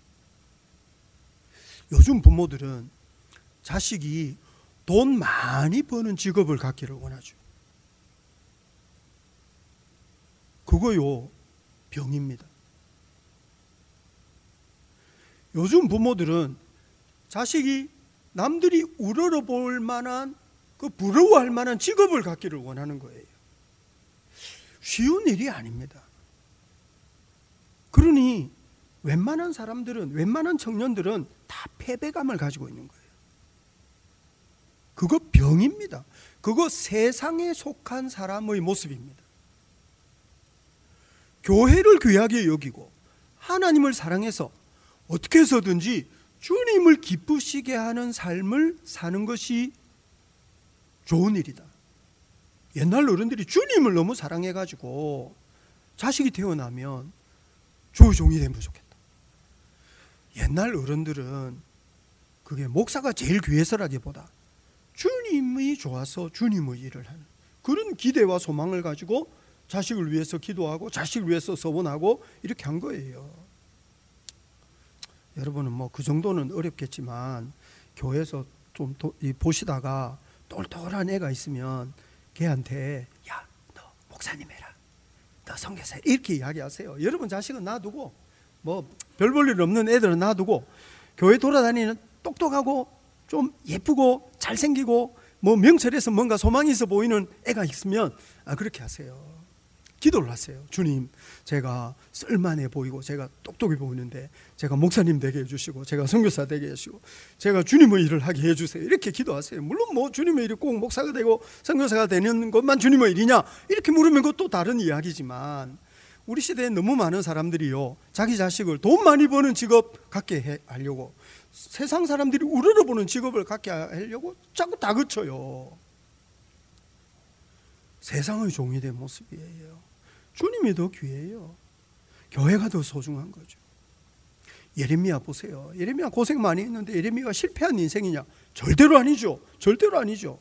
요즘 부모들은 자식이 돈 많이 버는 직업을 갖기를 원하죠. 그거요 병입니다. 요즘 부모들은 자식이 남들이 우러러볼 만한 그 부러워할 만한 직업을 갖기를 원하는 거예요. 쉬운 일이 아닙니다. 그러니 웬만한 사람들은, 웬만한 청년들은 다 패배감을 가지고 있는 거예요. 그거 병입니다. 그거 세상에 속한 사람의 모습입니다. 교회를 귀하게 여기고 하나님을 사랑해서 어떻게 해서든지 주님을 기쁘시게 하는 삶을 사는 것이 좋은 일이다. 옛날 어른들이 주님을 너무 사랑해가지고 자식이 태어나면 주의 종이 되면 좋겠다. 옛날 어른들은 그게 목사가 제일 귀해서라기보다 주님이 좋아서 주님의 일을 하는 그런 기대와 소망을 가지고 자식을 위해서 기도하고 자식을 위해서 서원하고 이렇게 한 거예요. 여러분은 뭐 그 정도는 어렵겠지만 교회에서 좀 보시다가 똘똘한 애가 있으면 걔한테 야, 너 목사님 해라, 더 섬겨서 이렇게 이야기하세요. 여러분 자식은 놔두고 뭐 별 볼 일 없는 애들은 놔두고 교회 돌아다니는 똑똑하고 좀 예쁘고 잘생기고 뭐 명철해서 뭔가 소망이 있어 보이는 애가 있으면 그렇게 하세요. 기도를 하세요. 주님, 제가 쓸만해 보이고 제가 똑똑해 보이는데 제가 목사님 되게 해주시고 제가 선교사 되게 해주시고 제가 주님의 일을 하게 해주세요. 이렇게 기도하세요. 물론 뭐 주님의 일이 꼭 목사가 되고 선교사가 되는 것만 주님의 일이냐 이렇게 물으면 그것도 다른 이야기지만, 우리 시대에 너무 많은 사람들이요, 자기 자식을 돈 많이 버는 직업 갖게 하려고, 세상 사람들이 우러러보는 직업을 갖게 하려고 자꾸 다그쳐요. 세상의 종이 된 모습이에요. 주님이 더 귀해요. 교회가 더 소중한 거죠. 예레미야 보세요. 예레미야 고생 많이 했는데 예레미야가 실패한 인생이냐? 절대로 아니죠. 절대로 아니죠.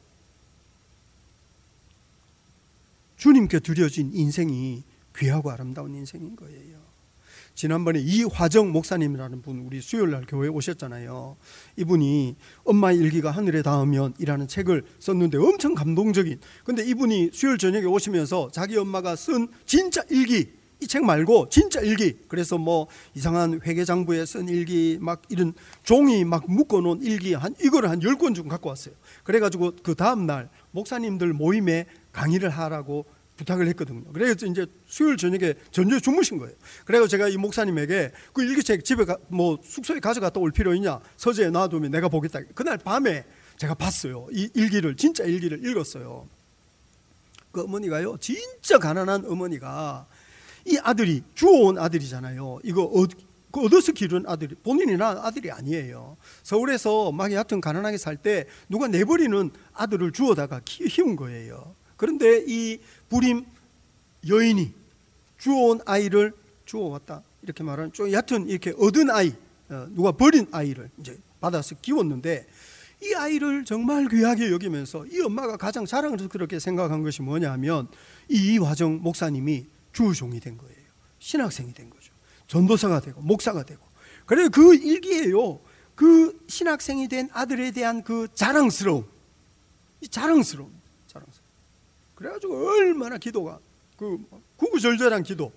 주님께 드려진 인생이 귀하고 아름다운 인생인 거예요. 지난번에 이화정 목사님이라는 분, 우리 수요일날 교회에 오셨잖아요. 이분이 엄마의 일기가 하늘에 닿으면 이라는 책을 썼는데 엄청 감동적인, 근데 이분이 수요일 저녁에 오시면서 자기 엄마가 쓴 진짜 일기, 이 책 말고 진짜 일기, 그래서 뭐 이상한 회계장부에 쓴 일기 막 이런 종이 막 묶어놓은 일기 이거를 한 10권 좀 갖고 왔어요. 그래가지고 그 다음날 목사님들 모임에 강의를 하라고 부탁을 했거든요. 그래서 이제 수요일 저녁에 전주에 주무신 거예요. 그래서 제가 이 목사님에게 그 일기책 집에 뭐 숙소에 가져갔다 올 필요 있냐, 서재에 놔두면 내가 보겠다. 그날 밤에 제가 봤어요. 이 일기를, 진짜 일기를 읽었어요. 그 어머니가요, 진짜 가난한 어머니가, 이 아들이 주워온 아들이잖아요. 이거 얻어서 기른 아들이, 본인이 낳은 아들이 아니에요. 서울에서 막 여하튼 가난하게 살 때 누가 내버리는 아들을 주워다가 키운 거예요. 그런데 이 불임 여인이 주워온 아이를, 주워왔다 이렇게 말하는, 좀 얕은 이렇게 얻은 아이, 누가 버린 아이를 이제 받아서 키웠는데, 이 아이를 정말 귀하게 여기면서 이 엄마가 가장 자랑스럽게 생각한 것이 뭐냐면, 이화정 목사님이 주종이 된 거예요. 신학생이 된 거죠. 전도사가 되고 목사가 되고. 그래서 그 일기예요. 그 신학생이 된 아들에 대한 그 자랑스러움, 이 자랑스러움. 그래가지고 얼마나 기도가, 그 구구절절한 기도,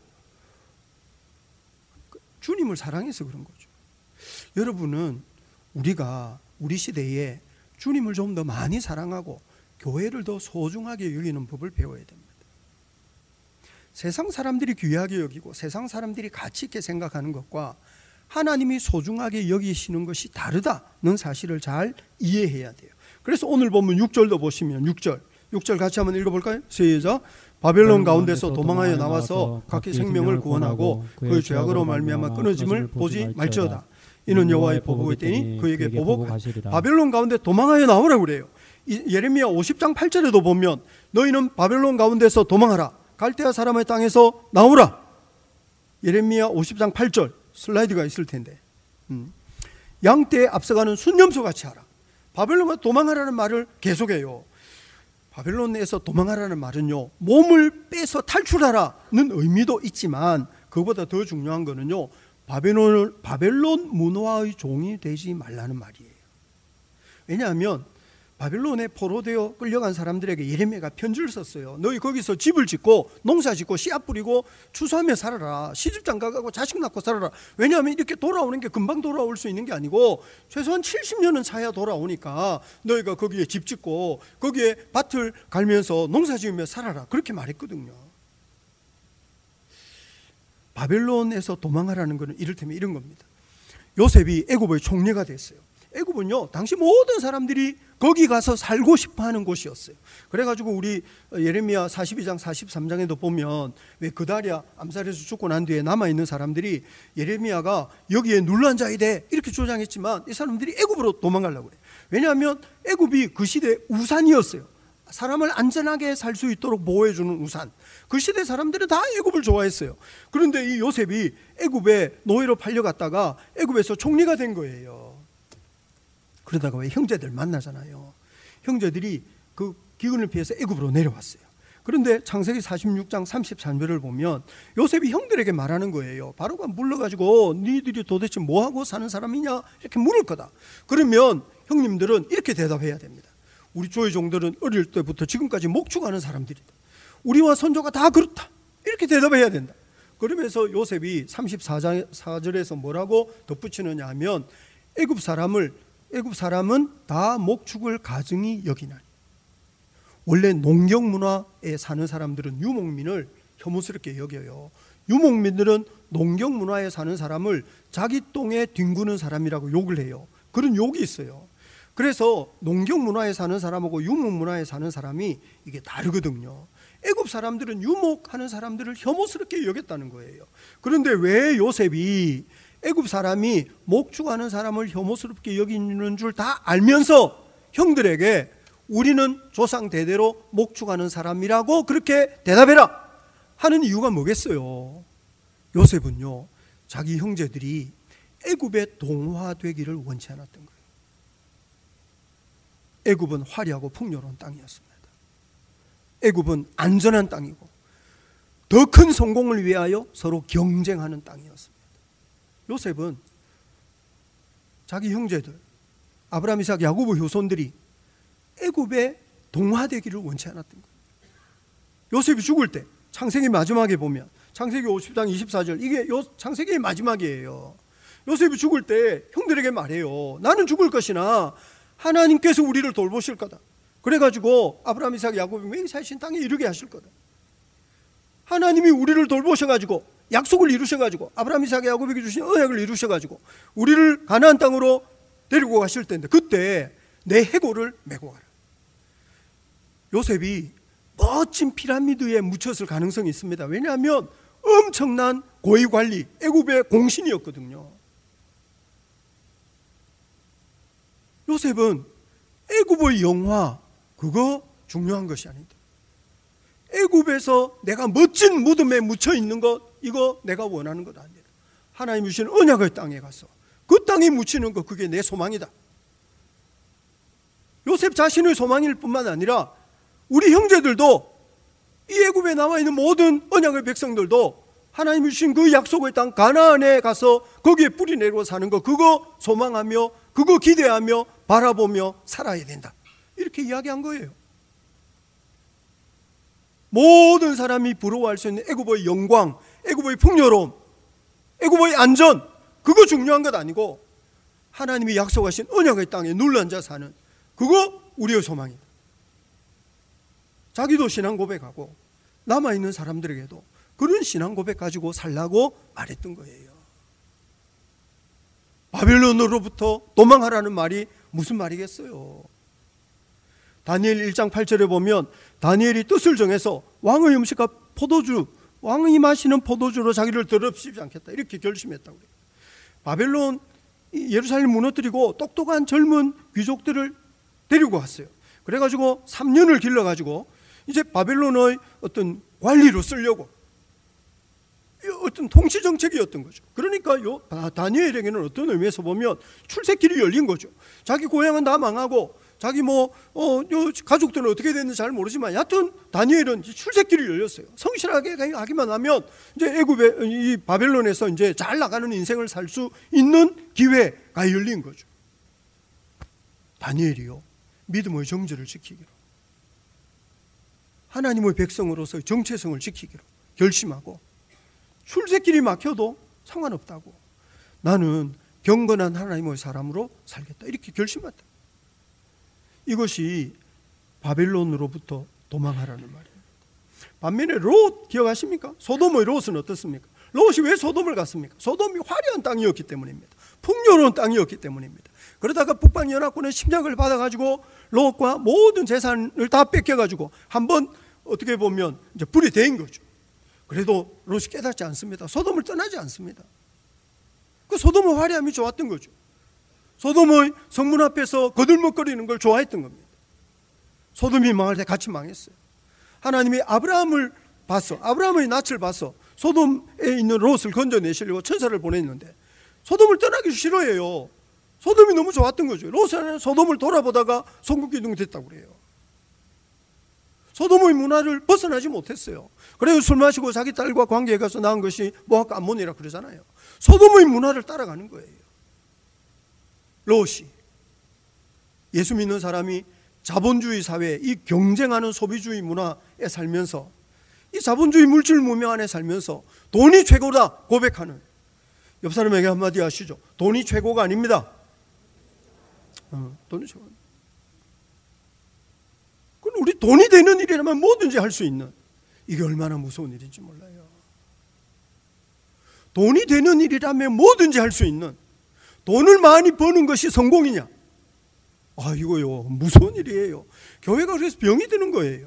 주님을 사랑해서 그런 거죠. 여러분은 우리가 우리 시대에 주님을 좀 더 많이 사랑하고 교회를 더 소중하게 여기는 법을 배워야 됩니다. 세상 사람들이 귀하게 여기고 세상 사람들이 가치 있게 생각하는 것과 하나님이 소중하게 여기시는 것이 다르다는 사실을 잘 이해해야 돼요. 그래서 오늘 보면 6절도 보시면 6절 같이 한번 읽어볼까요? 시작. 바벨론 가운데서 도망하여 나와서 각기 생명을 구원하고 그의 죄악으로 말미암아 끊어짐을 보지 말지어다. 이는 여호와의 보복의 때니 그에게 보복하시리라. 바벨론 가운데 도망하여 나오라고 그래요. 예레미야 50장 8절에도 보면 너희는 바벨론 가운데서 도망하라. 갈대아 사람의 땅에서 나오라. 예레미야 50장 8절 슬라이드가 있을 텐데, 양떼에 앞서가는 순념소 같이 하라. 바벨론과 도망하라는 말을 계속해요. 바벨론에서 도망하라는 말은요, 몸을 빼서 탈출하라는 의미도 있지만 그보다 더 중요한 거는요, 바벨론 문화의 종이 되지 말라는 말이에요. 왜냐하면 바벨론에 포로되어 끌려간 사람들에게 예레미야가 편지를 썼어요. 너희 거기서 집을 짓고 농사 짓고 씨앗 뿌리고 추수하며 살아라. 시집장 가고 자식 낳고 살아라. 왜냐하면 이렇게 돌아오는 게 금방 돌아올 수 있는 게 아니고 최소한 70년은 차야 돌아오니까 너희가 거기에 집 짓고 거기에 밭을 갈면서 농사 지으며 살아라. 그렇게 말했거든요. 바벨론에서 도망하라는 것은 이를테면 이런 겁니다. 요셉이 애굽의 총리가 됐어요. 애굽은요, 당시 모든 사람들이 거기 가서 살고 싶어하는 곳이었어요. 그래가지고 우리 예레미야 42장 43장에도 보면 왜 그다랴 암살해서 죽고 난 뒤에 남아있는 사람들이 예레미야가 여기에 눌란 자이래 이렇게 주장했지만 이 사람들이 애굽으로 도망가려고 해요. 왜냐하면 애굽이 그 시대 우산이었어요. 사람을 안전하게 살 수 있도록 보호해주는 우산. 그 시대 사람들은 다 애굽을 좋아했어요. 그런데 이 요셉이 애굽에 노예로 팔려갔다가 애굽에서 총리가 된 거예요. 그러다가 왜 형제들 만나잖아요. 형제들이 그 기근을 피해서 애굽으로 내려왔어요. 그런데 창세기 46장 33절을 보면 요셉이 형들에게 말하는 거예요. 바로가 물러가지고 니들이 도대체 뭐하고 사는 사람이냐 이렇게 물을 거다. 그러면 형님들은 이렇게 대답해야 됩니다. 우리 조의 종들은 어릴 때부터 지금까지 목축하는 사람들이다. 우리와 선조가 다 그렇다. 이렇게 대답해야 된다. 그러면서 요셉이 34절에서 뭐라고 덧붙이느냐 하면 애굽 사람은 다 목축을 가증히 여기나니. 원래 농경 문화에 사는 사람들은 유목민을 혐오스럽게 여겨요. 유목민들은 농경 문화에 사는 사람을 자기 똥에 뒹구는 사람이라고 욕을 해요. 그런 욕이 있어요. 그래서 농경 문화에 사는 사람하고 유목 문화에 사는 사람이 이게 다르거든요. 애굽 사람들은 유목하는 사람들을 혐오스럽게 여겼다는 거예요. 그런데 왜 요셉이 애굽 사람이 목축하는 사람을 혐오스럽게 여기는 줄 다 알면서 형들에게 우리는 조상 대대로 목축하는 사람이라고 그렇게 대답해라 하는 이유가 뭐겠어요? 요셉은요, 자기 형제들이 애굽에 동화되기를 원치 않았던 거예요. 애굽은 화려하고 풍요로운 땅이었습니다. 애굽은 안전한 땅이고 더 큰 성공을 위하여 서로 경쟁하는 땅이었습니다. 요셉은 자기 형제들 아브라함, 이삭, 야고보 효손들이 애굽에 동화되기를 원치 않았던 거예요. 요셉이 죽을 때 창세기 마지막에 보면 창세기 50장 24절, 이게 창세기의 마지막이에요. 요셉이 죽을 때 형들에게 말해요. 나는 죽을 것이나 하나님께서 우리를 돌보실 거다. 그래가지고 아브라함, 이삭, 야곱이 맹세하신 땅에 이르게 하실 거다. 하나님이 우리를 돌보셔가지고 약속을 이루셔가지고 아브라함, 이삭, 야곱에게 주신 언약을 이루셔가지고 우리를 가나안 땅으로 데리고 가실 텐데 그때 내 해골을 메고 가라. 요셉이 멋진 피라미드에 묻혔을 가능성이 있습니다. 왜냐하면 엄청난 고위관리, 애굽의 공신이었거든요. 요셉은 애굽의 영화, 그거 중요한 것이 아니다. 애굽에서 내가 멋진 무덤에 묻혀 있는 것, 이거 내가 원하는 것 아니다. 하나님 주신 언약의 땅에 가서 그 땅에 묻히는 것, 그게 내 소망이다. 요셉 자신의 소망일 뿐만 아니라 우리 형제들도, 이 애굽에 나와 있는 모든 언약의 백성들도 하나님이 주신 그 약속의 땅 가나안에 가서 거기에 뿌리 내리고 사는 거, 그거 소망하며 그거 기대하며 바라보며 살아야 된다. 이렇게 이야기한 거예요. 모든 사람이 부러워할 수 있는 애굽의 영광, 애굽의 풍요로움, 애굽의 안전, 그거 중요한 것 아니고 하나님이 약속하신 언약의 땅에 눌러앉아 사는 그거 우리의 소망이다. 자기도 신앙 고백하고 남아있는 사람들에게도 그런 신앙 고백 가지고 살라고 말했던 거예요. 바벨론으로부터 도망하라는 말이 무슨 말이겠어요? 다니엘 1장 8절에 보면 다니엘이 뜻을 정해서 왕의 음식과 포도주, 왕이 마시는 포도주로 자기를 더럽히지 않겠다, 이렇게 결심했다고 그래요. 바벨론 예루살렘 무너뜨리고 똑똑한 젊은 귀족들을 데리고 왔어요. 그래가지고 3년을 길러가지고 이제 바벨론의 어떤 관리로 쓰려고, 어떤 통치 정책이었던 거죠. 그러니까 다니엘에게는 어떤 의미에서 보면 출세길이 열린 거죠. 자기 고향은 다 망하고 자기 가족들은 어떻게 됐는지 잘 모르지만 여하튼 다니엘은 출세길이 열렸어요. 성실하게 하기만 하면 이제 애굽에, 이 바벨론에서 이제 잘 나가는 인생을 살 수 있는 기회가 열린 거죠. 다니엘이요, 믿음의 정절을 지키기로, 하나님의 백성으로서의 정체성을 지키기로 결심하고, 출세길이 막혀도 상관없다고, 나는 경건한 하나님의 사람으로 살겠다, 이렇게 결심했다. 이것이 바벨론으로부터 도망하라는 말입니다. 반면에 롯 기억하십니까? 소돔의 롯은 어떻습니까? 롯이 왜 소돔을 갔습니까? 소돔이 화려한 땅이었기 때문입니다. 풍요로운 땅이었기 때문입니다. 그러다가 북방연합군의 침략을 받아가지고 롯과 모든 재산을 다 뺏겨가지고 한번 어떻게 보면 이제 불이 대인 거죠. 그래도 롯이 깨닫지 않습니다. 소돔을 떠나지 않습니다. 그 소돔의 화려함이 좋았던 거죠. 소돔의 성문 앞에서 거들먹거리는 걸 좋아했던 겁니다. 소돔이 망할 때 같이 망했어요. 하나님이 아브라함을 봐서, 아브라함의 낯을 봐서 소돔에 있는 롯을 건져내시려고 천사를 보냈는데 소돔을 떠나기 싫어해요. 소돔이 너무 좋았던 거죠. 롯은 소돔을 돌아보다가 송국기둥이 됐다고 그래요. 소돔의 문화를 벗어나지 못했어요. 그래서 술 마시고 자기 딸과 관계에 가서 낳은 것이 모압 암몬이라 그러잖아요. 소돔의 문화를 따라가는 거예요. 롯이, 예수 믿는 사람이 자본주의 사회, 이 경쟁하는 소비주의 문화에 살면서 이 자본주의 물질 문명 안에 살면서 돈이 최고다 고백하는, 옆 사람에게 한마디 하시죠. 돈이 최고가 아닙니다. 돈이 최고. 그럼 우리 돈이 되는 일이라면 뭐든지 할 수 있는, 이게 얼마나 무서운 일인지 몰라요. 돈이 되는 일이라면 뭐든지 할 수 있는, 돈을 많이 버는 것이 성공이냐? 이거요 무서운 일이에요. 교회가 그래서 병이 드는 거예요.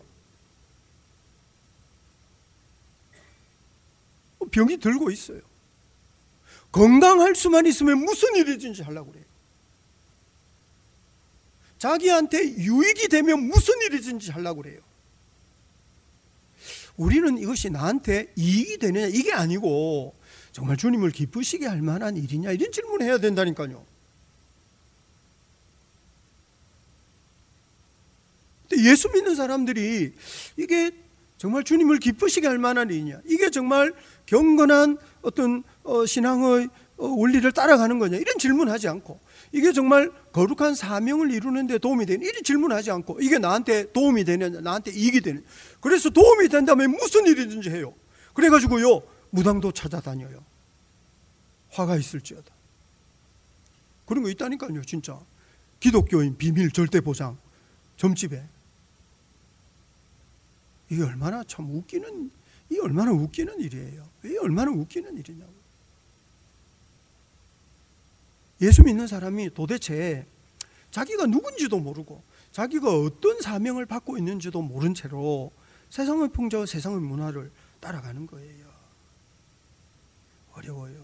병이 들고 있어요. 건강할 수만 있으면 무슨 일이든지 하려고 그래요. 자기한테 유익이 되면 무슨 일이든지 하려고 그래요. 우리는 이것이 나한테 이익이 되느냐 이게 아니고 정말 주님을 기쁘시게 할 만한 일이냐 이런 질문을 해야 된다니까요. 근데 예수 믿는 사람들이 이게 정말 주님을 기쁘시게 할 만한 일이냐, 이게 정말 경건한 어떤 신앙의 원리를 따라가는 거냐 이런 질문하지 않고, 이게 정말 거룩한 사명을 이루는 데 도움이 되는 이런 질문하지 않고, 이게 나한테 도움이 되느냐 나한테 이익이 되느냐, 그래서 도움이 된다면 무슨 일이든지 해요. 그래가지고요 무당도 찾아다녀요. 화가 있을지어다. 그런 거 있다니까요. 진짜 기독교인 비밀 절대 보장 점집에. 이게 얼마나 참 웃기는, 이게 얼마나 웃기는 일이에요. 왜 얼마나 웃기는 일이냐고. 예수 믿는 사람이 도대체 자기가 누군지도 모르고 자기가 어떤 사명을 받고 있는지도 모른 채로 세상의 풍자와 세상의 문화를 따라가는 거예요. 어려워요.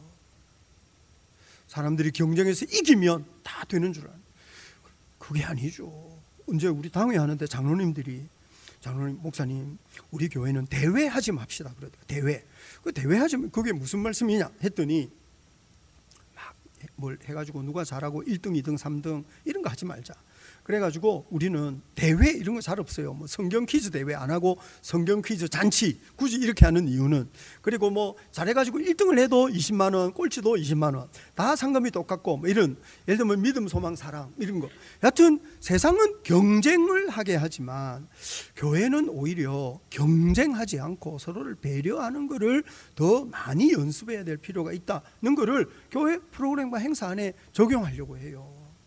사람들이 경쟁에서 이기면 다 되는 줄 아는, 그게 아니죠. 언제 우리 당회 하는데 장로님, 목사님, 우리 교회는 대회하지 맙시다 그러더라고요. 대회. 그 대회하지, 그게 무슨 말씀이냐 했더니 막 뭘 해가지고 누가 잘하고 1등, 2등, 3등 이런 거 하지 말자. 그래가지고 우리는 대회 이런 거 잘 없어요. 뭐 성경 퀴즈 대회 안 하고 성경 퀴즈 잔치 굳이 이렇게 하는 이유는, 그리고 뭐 잘해가지고 1등을 해도 20만 원, 꼴찌도 20만 원, 다 상금이 똑같고 뭐 이런, 예를 들면 믿음, 소망, 사랑 이런 거. 여하튼 세상은 경쟁을 하게 하지만 교회는 오히려 경쟁하지 않고 서로를 배려하는 거를 더 많이 연습해야 될 필요가 있다는 거를 교회 프로그램과 행사 안에 적용하려고 해요.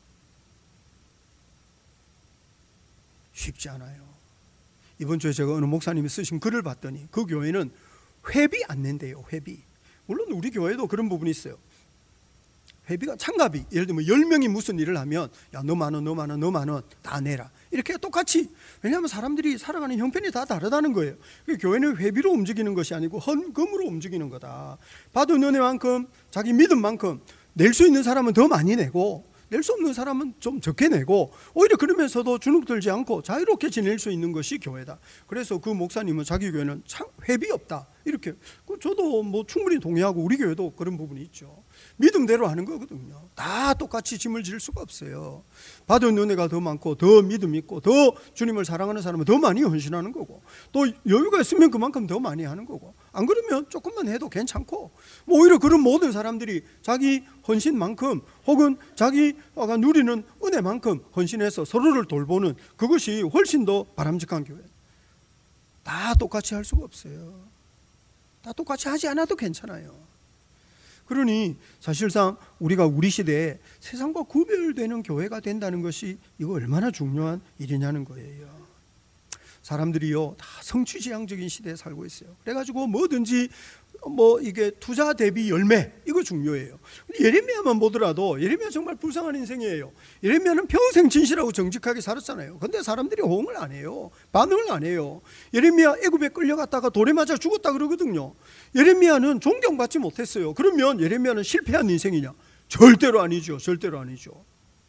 쉽지 않아요. 이번 주에 제가 어느 목사님이 쓰신 글을 봤더니 그 교회는 회비 안 낸대요. 회비. 물론 우리 교회도 그런 부분이 있어요. 회비가 참가비, 예를 들면 10명이 무슨 일을 하면 야, 너 만 원, 너 만 원, 너 만 원 다 내라 이렇게 똑같이. 왜냐하면 사람들이 살아가는 형편이 다 다르다는 거예요. 교회는 회비로 움직이는 것이 아니고 헌금으로 움직이는 거다. 받은 은혜만큼 자기 믿음만큼 낼 수 있는 사람은 더 많이 내고 낼 수 없는 사람은 좀 적게 내고, 오히려 그러면서도 주눅들지 않고 자유롭게 지낼 수 있는 것이 교회다. 그래서 그 목사님은 자기 교회는 참 회비 없다 이렇게. 저도 뭐 충분히 동의하고 우리 교회도 그런 부분이 있죠. 믿음대로 하는 거거든요. 다 똑같이 짐을 질 수가 없어요. 받은 은혜가 더 많고 더 믿음 있고 더 주님을 사랑하는 사람은 더 많이 헌신하는 거고, 또 여유가 있으면 그만큼 더 많이 하는 거고, 안 그러면 조금만 해도 괜찮고, 뭐 오히려 그런 모든 사람들이 자기 헌신만큼 혹은 자기가 누리는 은혜만큼 헌신해서 서로를 돌보는 그것이 훨씬 더 바람직한 교회. 다 똑같이 할 수가 없어요. 다 똑같이 하지 않아도 괜찮아요. 그러니 사실상 우리가 우리 시대에 세상과 구별되는 교회가 된다는 것이 이거 얼마나 중요한 일이냐는 거예요. 사람들이요 다 성취지향적인 시대에 살고 있어요. 그래가지고 뭐든지 뭐 이게 투자 대비 열매 이거 중요해요. 예레미야만 보더라도 예레미야 정말 불쌍한 인생이에요. 예레미야는 평생 진실하고 정직하게 살았잖아요. 근데 사람들이 호응을 안 해요. 반응을 안 해요. 예레미야 애굽에 끌려갔다가 돌에 맞아 죽었다 그러거든요. 예레미야는 존경받지 못했어요. 그러면 예레미야는 실패한 인생이냐? 절대로 아니죠. 절대로 아니죠.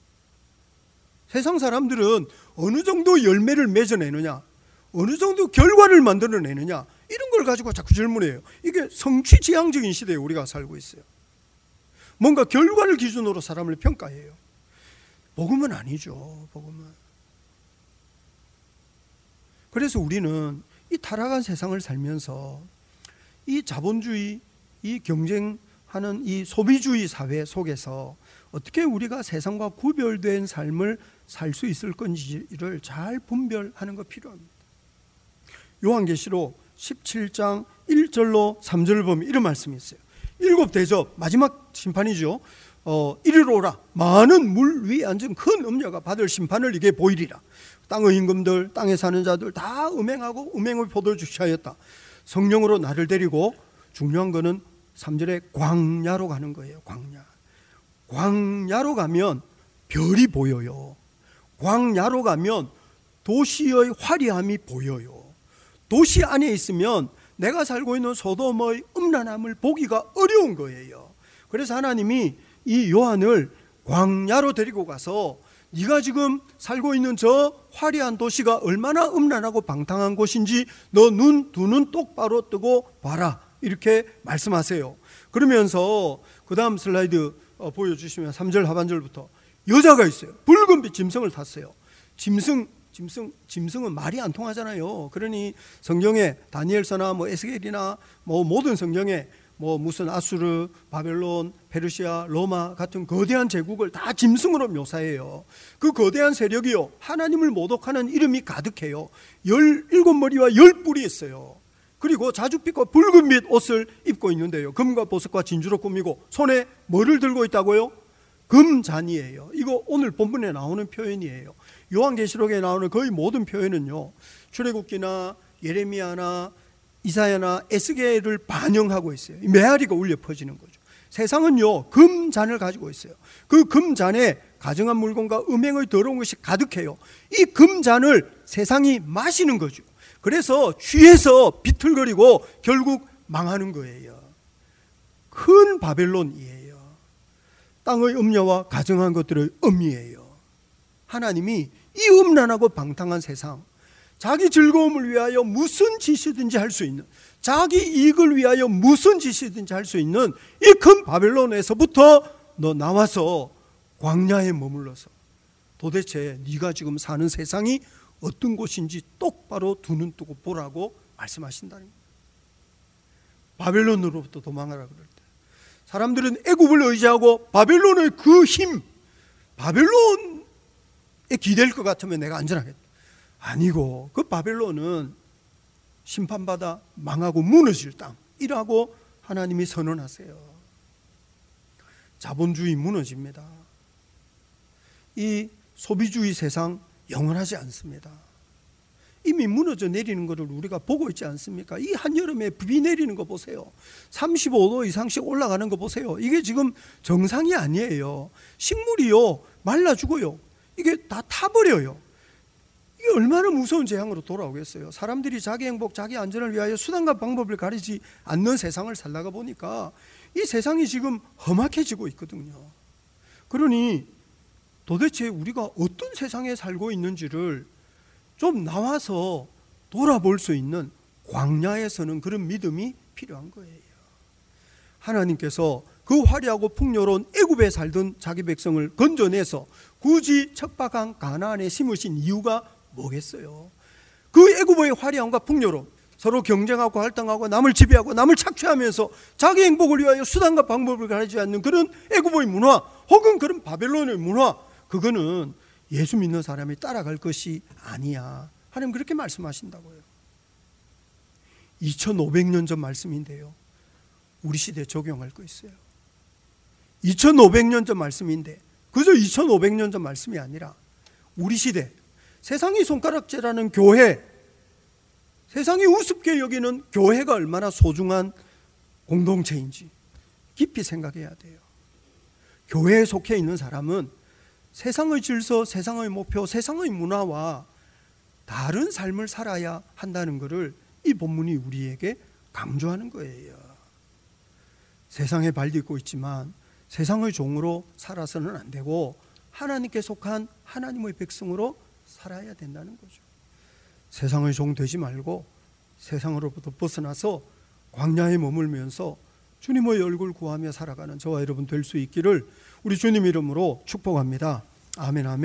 세상 사람들은 어느 정도 열매를 맺어내느냐, 어느 정도 결과를 만들어내느냐, 이런 걸 가지고 자꾸 질문해요. 이게 성취지향적인 시대에 우리가 살고 있어요. 뭔가 결과를 기준으로 사람을 평가해요. 복음은 아니죠. 복음은. 그래서 우리는 이 타락한 세상을 살면서 이 자본주의, 이 경쟁하는 이 소비주의 사회 속에서 어떻게 우리가 세상과 구별된 삶을 살 수 있을 건지를 잘 분별하는 거 필요합니다. 요한계시록 17장 1절로 3절을 보면 이런 말씀이 있어요. 7 대접 마지막 심판이죠. 이리로 오라. 많은 물 위에 앉은 큰 음녀가 받을 심판을 이게 보이리라. 땅의 임금들, 땅에 사는 자들 다 음행하고 음행의 포도를 취하였다. 성령으로 나를 데리고, 중요한 거는 3절에 광야로 가는 거예요. 광야로 가면 별이 보여요. 광야로 가면 도시의 화려함이 보여요. 도시 안에 있으면 내가 살고 있는 소돔의 음란함을 보기가 어려운 거예요. 그래서 하나님이 이 요한을 광야로 데리고 가서 네가 지금 살고 있는 저 화려한 도시가 얼마나 음란하고 방탕한 곳인지 너 두 눈 똑바로 뜨고 봐라, 이렇게 말씀하세요. 그러면서 그 다음 슬라이드 보여주시면 3절 하반절부터 여자가 있어요. 붉은빛 짐승을 탔어요. 짐승은 말이 안 통하잖아요. 그러니 성경에 다니엘서나 에스겔이나 모든 성경에 무슨 아수르, 바벨론, 페르시아, 로마 같은 거대한 제국을 다 짐승으로 묘사해요. 그 거대한 세력이요, 하나님을 모독하는 이름이 가득해요. 17머리와 10뿔이 있어요. 그리고 자줏빛과 붉은빛 옷을 입고 있는데요, 금과 보석과 진주로 꾸미고 손에 뭐를 들고 있다고요? 금잔이에요. 이거 오늘 본문에 나오는 표현이에요. 요한계시록에 나오는 거의 모든 표현은요, 출애굽기나 예레미야나 이사야나 에스겔을 반영하고 있어요. 메아리가 울려 퍼지는 거죠. 세상은요, 금잔을 가지고 있어요. 그 금잔에 가증한 물건과 음행의 더러운 것이 가득해요. 이 금잔을 세상이 마시는 거죠. 그래서 취해서 비틀거리고 결국 망하는 거예요. 큰 바벨론이에요. 땅의 음녀와 가증한 것들의 음이에요. 하나님이 이 음란하고 방탕한 세상, 자기 즐거움을 위하여 무슨 짓이든지 할 수 있는, 자기 이익을 위하여 무슨 짓이든지 할 수 있는 이 큰 바벨론에서부터 너 나와서 광야에 머물러서 도대체 네가 지금 사는 세상이 어떤 곳인지 똑바로 두 눈 뜨고 보라고 말씀하신다는 거예요. 바벨론으로부터 도망하라 그럴 때 사람들은 애굽을 의지하고 바벨론의 그 힘, 바벨론에 기댈 것 같으면 내가 안전하겠다. 아니고 그 바벨론은 심판받아 망하고 무너질 땅이라고 하나님이 선언하세요. 자본주의 무너집니다. 이 소비주의 세상 영원하지 않습니다. 이미 무너져 내리는 것을 우리가 보고 있지 않습니까? 이 한여름에 비 내리는 거 보세요. 35도 이상씩 올라가는 거 보세요. 이게 지금 정상이 아니에요. 식물이요, 말라 죽어요. 이게 다 타버려요. 이게 얼마나 무서운 재앙으로 돌아오겠어요. 사람들이 자기 행복, 자기 안전을 위하여 수단과 방법을 가리지 않는 세상을 살다가 보니까 이 세상이 지금 험악해지고 있거든요. 그러니 도대체 우리가 어떤 세상에 살고 있는지를 좀 나와서 돌아볼 수 있는 광야에서는 그런 믿음이 필요한 거예요. 하나님께서 그 화려하고 풍요로운 애굽에 살던 자기 백성을 건져내서 굳이 척박한 가나안에 심으신 이유가 뭐겠어요? 그 애굽의 화려함과 풍요로움, 서로 경쟁하고 할당하고 남을 지배하고 남을 착취하면서 자기 행복을 위하여 수단과 방법을 가리지 않는 그런 애굽의 문화, 혹은 그런 바벨론의 문화, 그거는 예수 믿는 사람이 따라갈 것이 아니야. 하나님 그렇게 말씀하신다고요. 2500년 전 말씀인데요, 우리 시대에 적용할 거 있어요. 2500년 전 말씀인데 그저 2500년 전 말씀이 아니라 우리 시대, 세상이 손가락질하는 교회, 세상이 우습게 여기는 교회가 얼마나 소중한 공동체인지 깊이 생각해야 돼요. 교회에 속해 있는 사람은 세상의 질서, 세상의 목표, 세상의 문화와 다른 삶을 살아야 한다는 것을 이 본문이 우리에게 강조하는 거예요. 세상에 발딛고 있지만 세상의 종으로 살아서는 안 되고 하나님께 속한 하나님의 백성으로 살아야 된다는 거죠. 세상의 종 되지 말고 세상으로부터 벗어나서 광야에 머물면서 주님의 얼굴 구하며 살아가는 저와 여러분 될 수 있기를 우리 주님 이름으로 축복합니다. 아멘, 아멘.